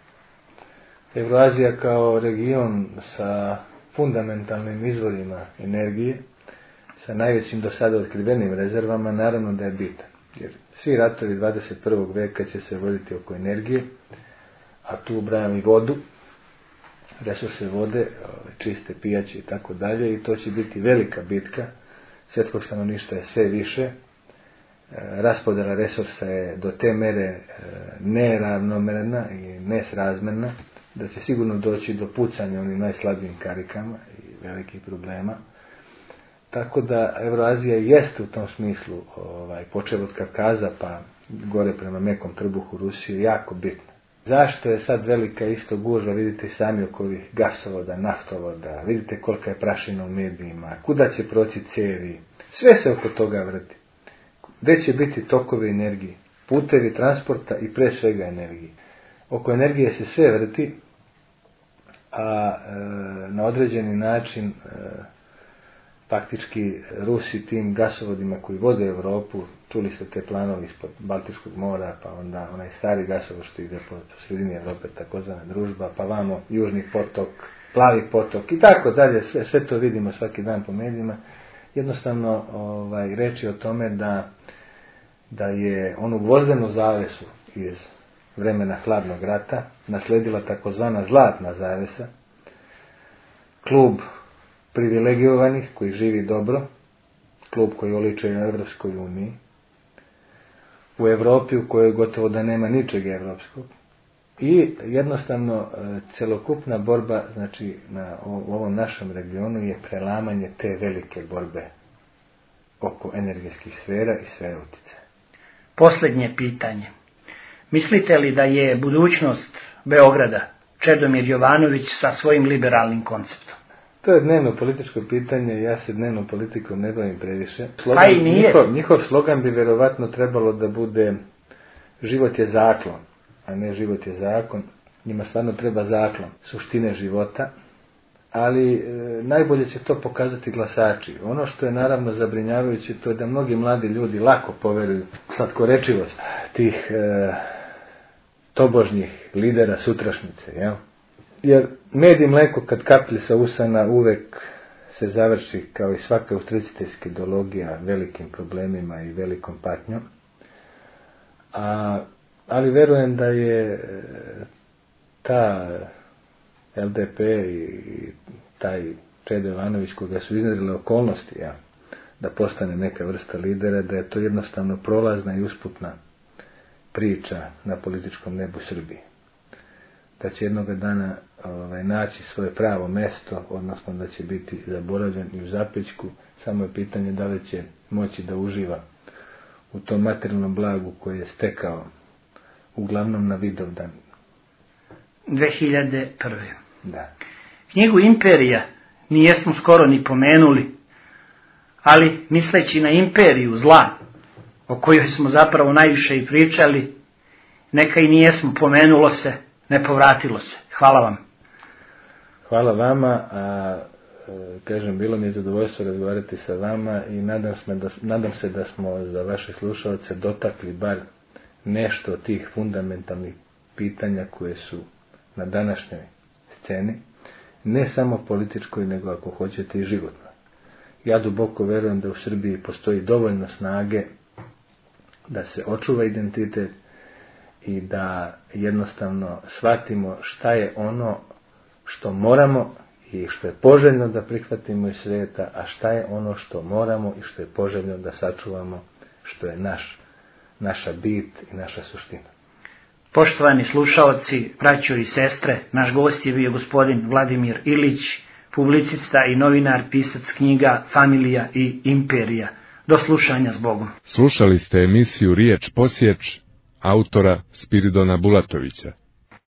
Evroazija kao region sa fundamentalnim izvorima energije, sa najvećim do sada otkrivenim rezervama, naravno da je bitan. Jer svi ratovi 21. vijeka će se voditi oko energije, a tu ubrajam i vodu, resurse vode, čiste pijaće i tako dalje, i to će biti velika bitka. Svjetskog stanovništva je sve više, raspodjela resursa je do te mere neravnomerna i nesrazmjerna, da će sigurno doći do pucanja onim najslabijim karikama i velikih problema. Tako da Evroazija jeste u tom smislu, počev od Kavkaza pa gore prema mekom trbuhu Rusije, jako bitna. Zašto je sad velika isto gužva, vidite sami oko ovih gasovoda, naftovoda, vidite kolika je prašina u medijima, kuda će proći cevi, sve se oko toga vrti. Gdje će biti tokovi energije, putevi transporta i pre svega energije. Oko energije se sve vrti, a na određeni način faktički Rusi tim gasovodima koji vode Europu, čuli ste te planovi ispod Baltičkog mora, pa onda onaj stari gasovod što ide po sredini Europe, takozvana Družba, pa vamo Južni potok, Plavi potok i tako dalje, sve to vidimo svaki dan po medijima. Jednostavno reč je o tome da je onu gvozdenu zavesu iz vremena hladnog rata nasledila takozvana zlatna zavesa, klub privilegovanih koji živi dobro, klub koji oliče u Evropskoj uniji, u Europi u kojoj gotovo da nema ničeg evropskog, i jednostavno celokupna borba, znači u ovom našem regionu je prelamanje te velike borbe oko energetskih sfera i sfera utjecaja. Posljednje pitanje. Mislite li da je budućnost Beograda Čedomir Jovanović sa svojim liberalnim konceptom? To je dnevno političko pitanje, ja se dnevnom politikom ne bavim previše. Pa i nije. Njihov slogan bi verovatno trebalo da bude život je zaklon, a ne život je zakon. Njima stvarno treba zaklon suštine života, ali najbolje će to pokazati glasači. Ono što je naravno zabrinjavajuće, to je da mnogi mladi ljudi lako poveruju slatkorečivost tih tobožnjih lidera sutrašnjice, jel? Jer med i mleko kad kaplje sa usana uvek se završi, kao i svaka autoriteljska ideologija, velikim problemima i velikom patnjom. Ali verujem da je ta LDP i taj Čedo Jovanović koga su iznedrile okolnosti, da postane neka vrsta lidera, da je to jednostavno prolazna i usputna priča na političkom nebu Srbije. Da će jednoga dana naći svoje pravo mesto, odnosno da će biti zaboravljen i u zapećku, samo je pitanje da li će moći da uživa u tom materijalnom blagu koje je stekao uglavnom na Vidovdan. 2001. Da. Knjigu Imperija nijesmo skoro ni pomenuli, ali misleći na imperiju zla, o kojoj smo zapravo najviše i pričali, neka i nijesmo, pomenulo se, ne povratilo se. Hvala vam. Hvala vama, kažem, bilo mi je zadovoljstvo razgovarati sa vama i nadam se da smo za vaše slušalce dotakli bar nešto od tih fundamentalnih pitanja koje su na današnjoj sceni, ne samo političkoj, nego ako hoćete i životno. Ja duboko verujem da u Srbiji postoji dovoljno snage da se očuva identitet i da jednostavno shvatimo šta je ono što moramo i što je poželjno da prihvatimo iz svijeta, a šta je ono što moramo i što je poželjno da sačuvamo, što je naša bit i naša suština. Poštovani slušaoci, braćo i sestre, naš gost je bio gospodin Vladimir Ilić, publicista i novinar, pisac knjiga Familija i Imperija. Do slušanja s Bogom. Slušali ste emisiju Riječ posječ autora Spiridona Bulatovića.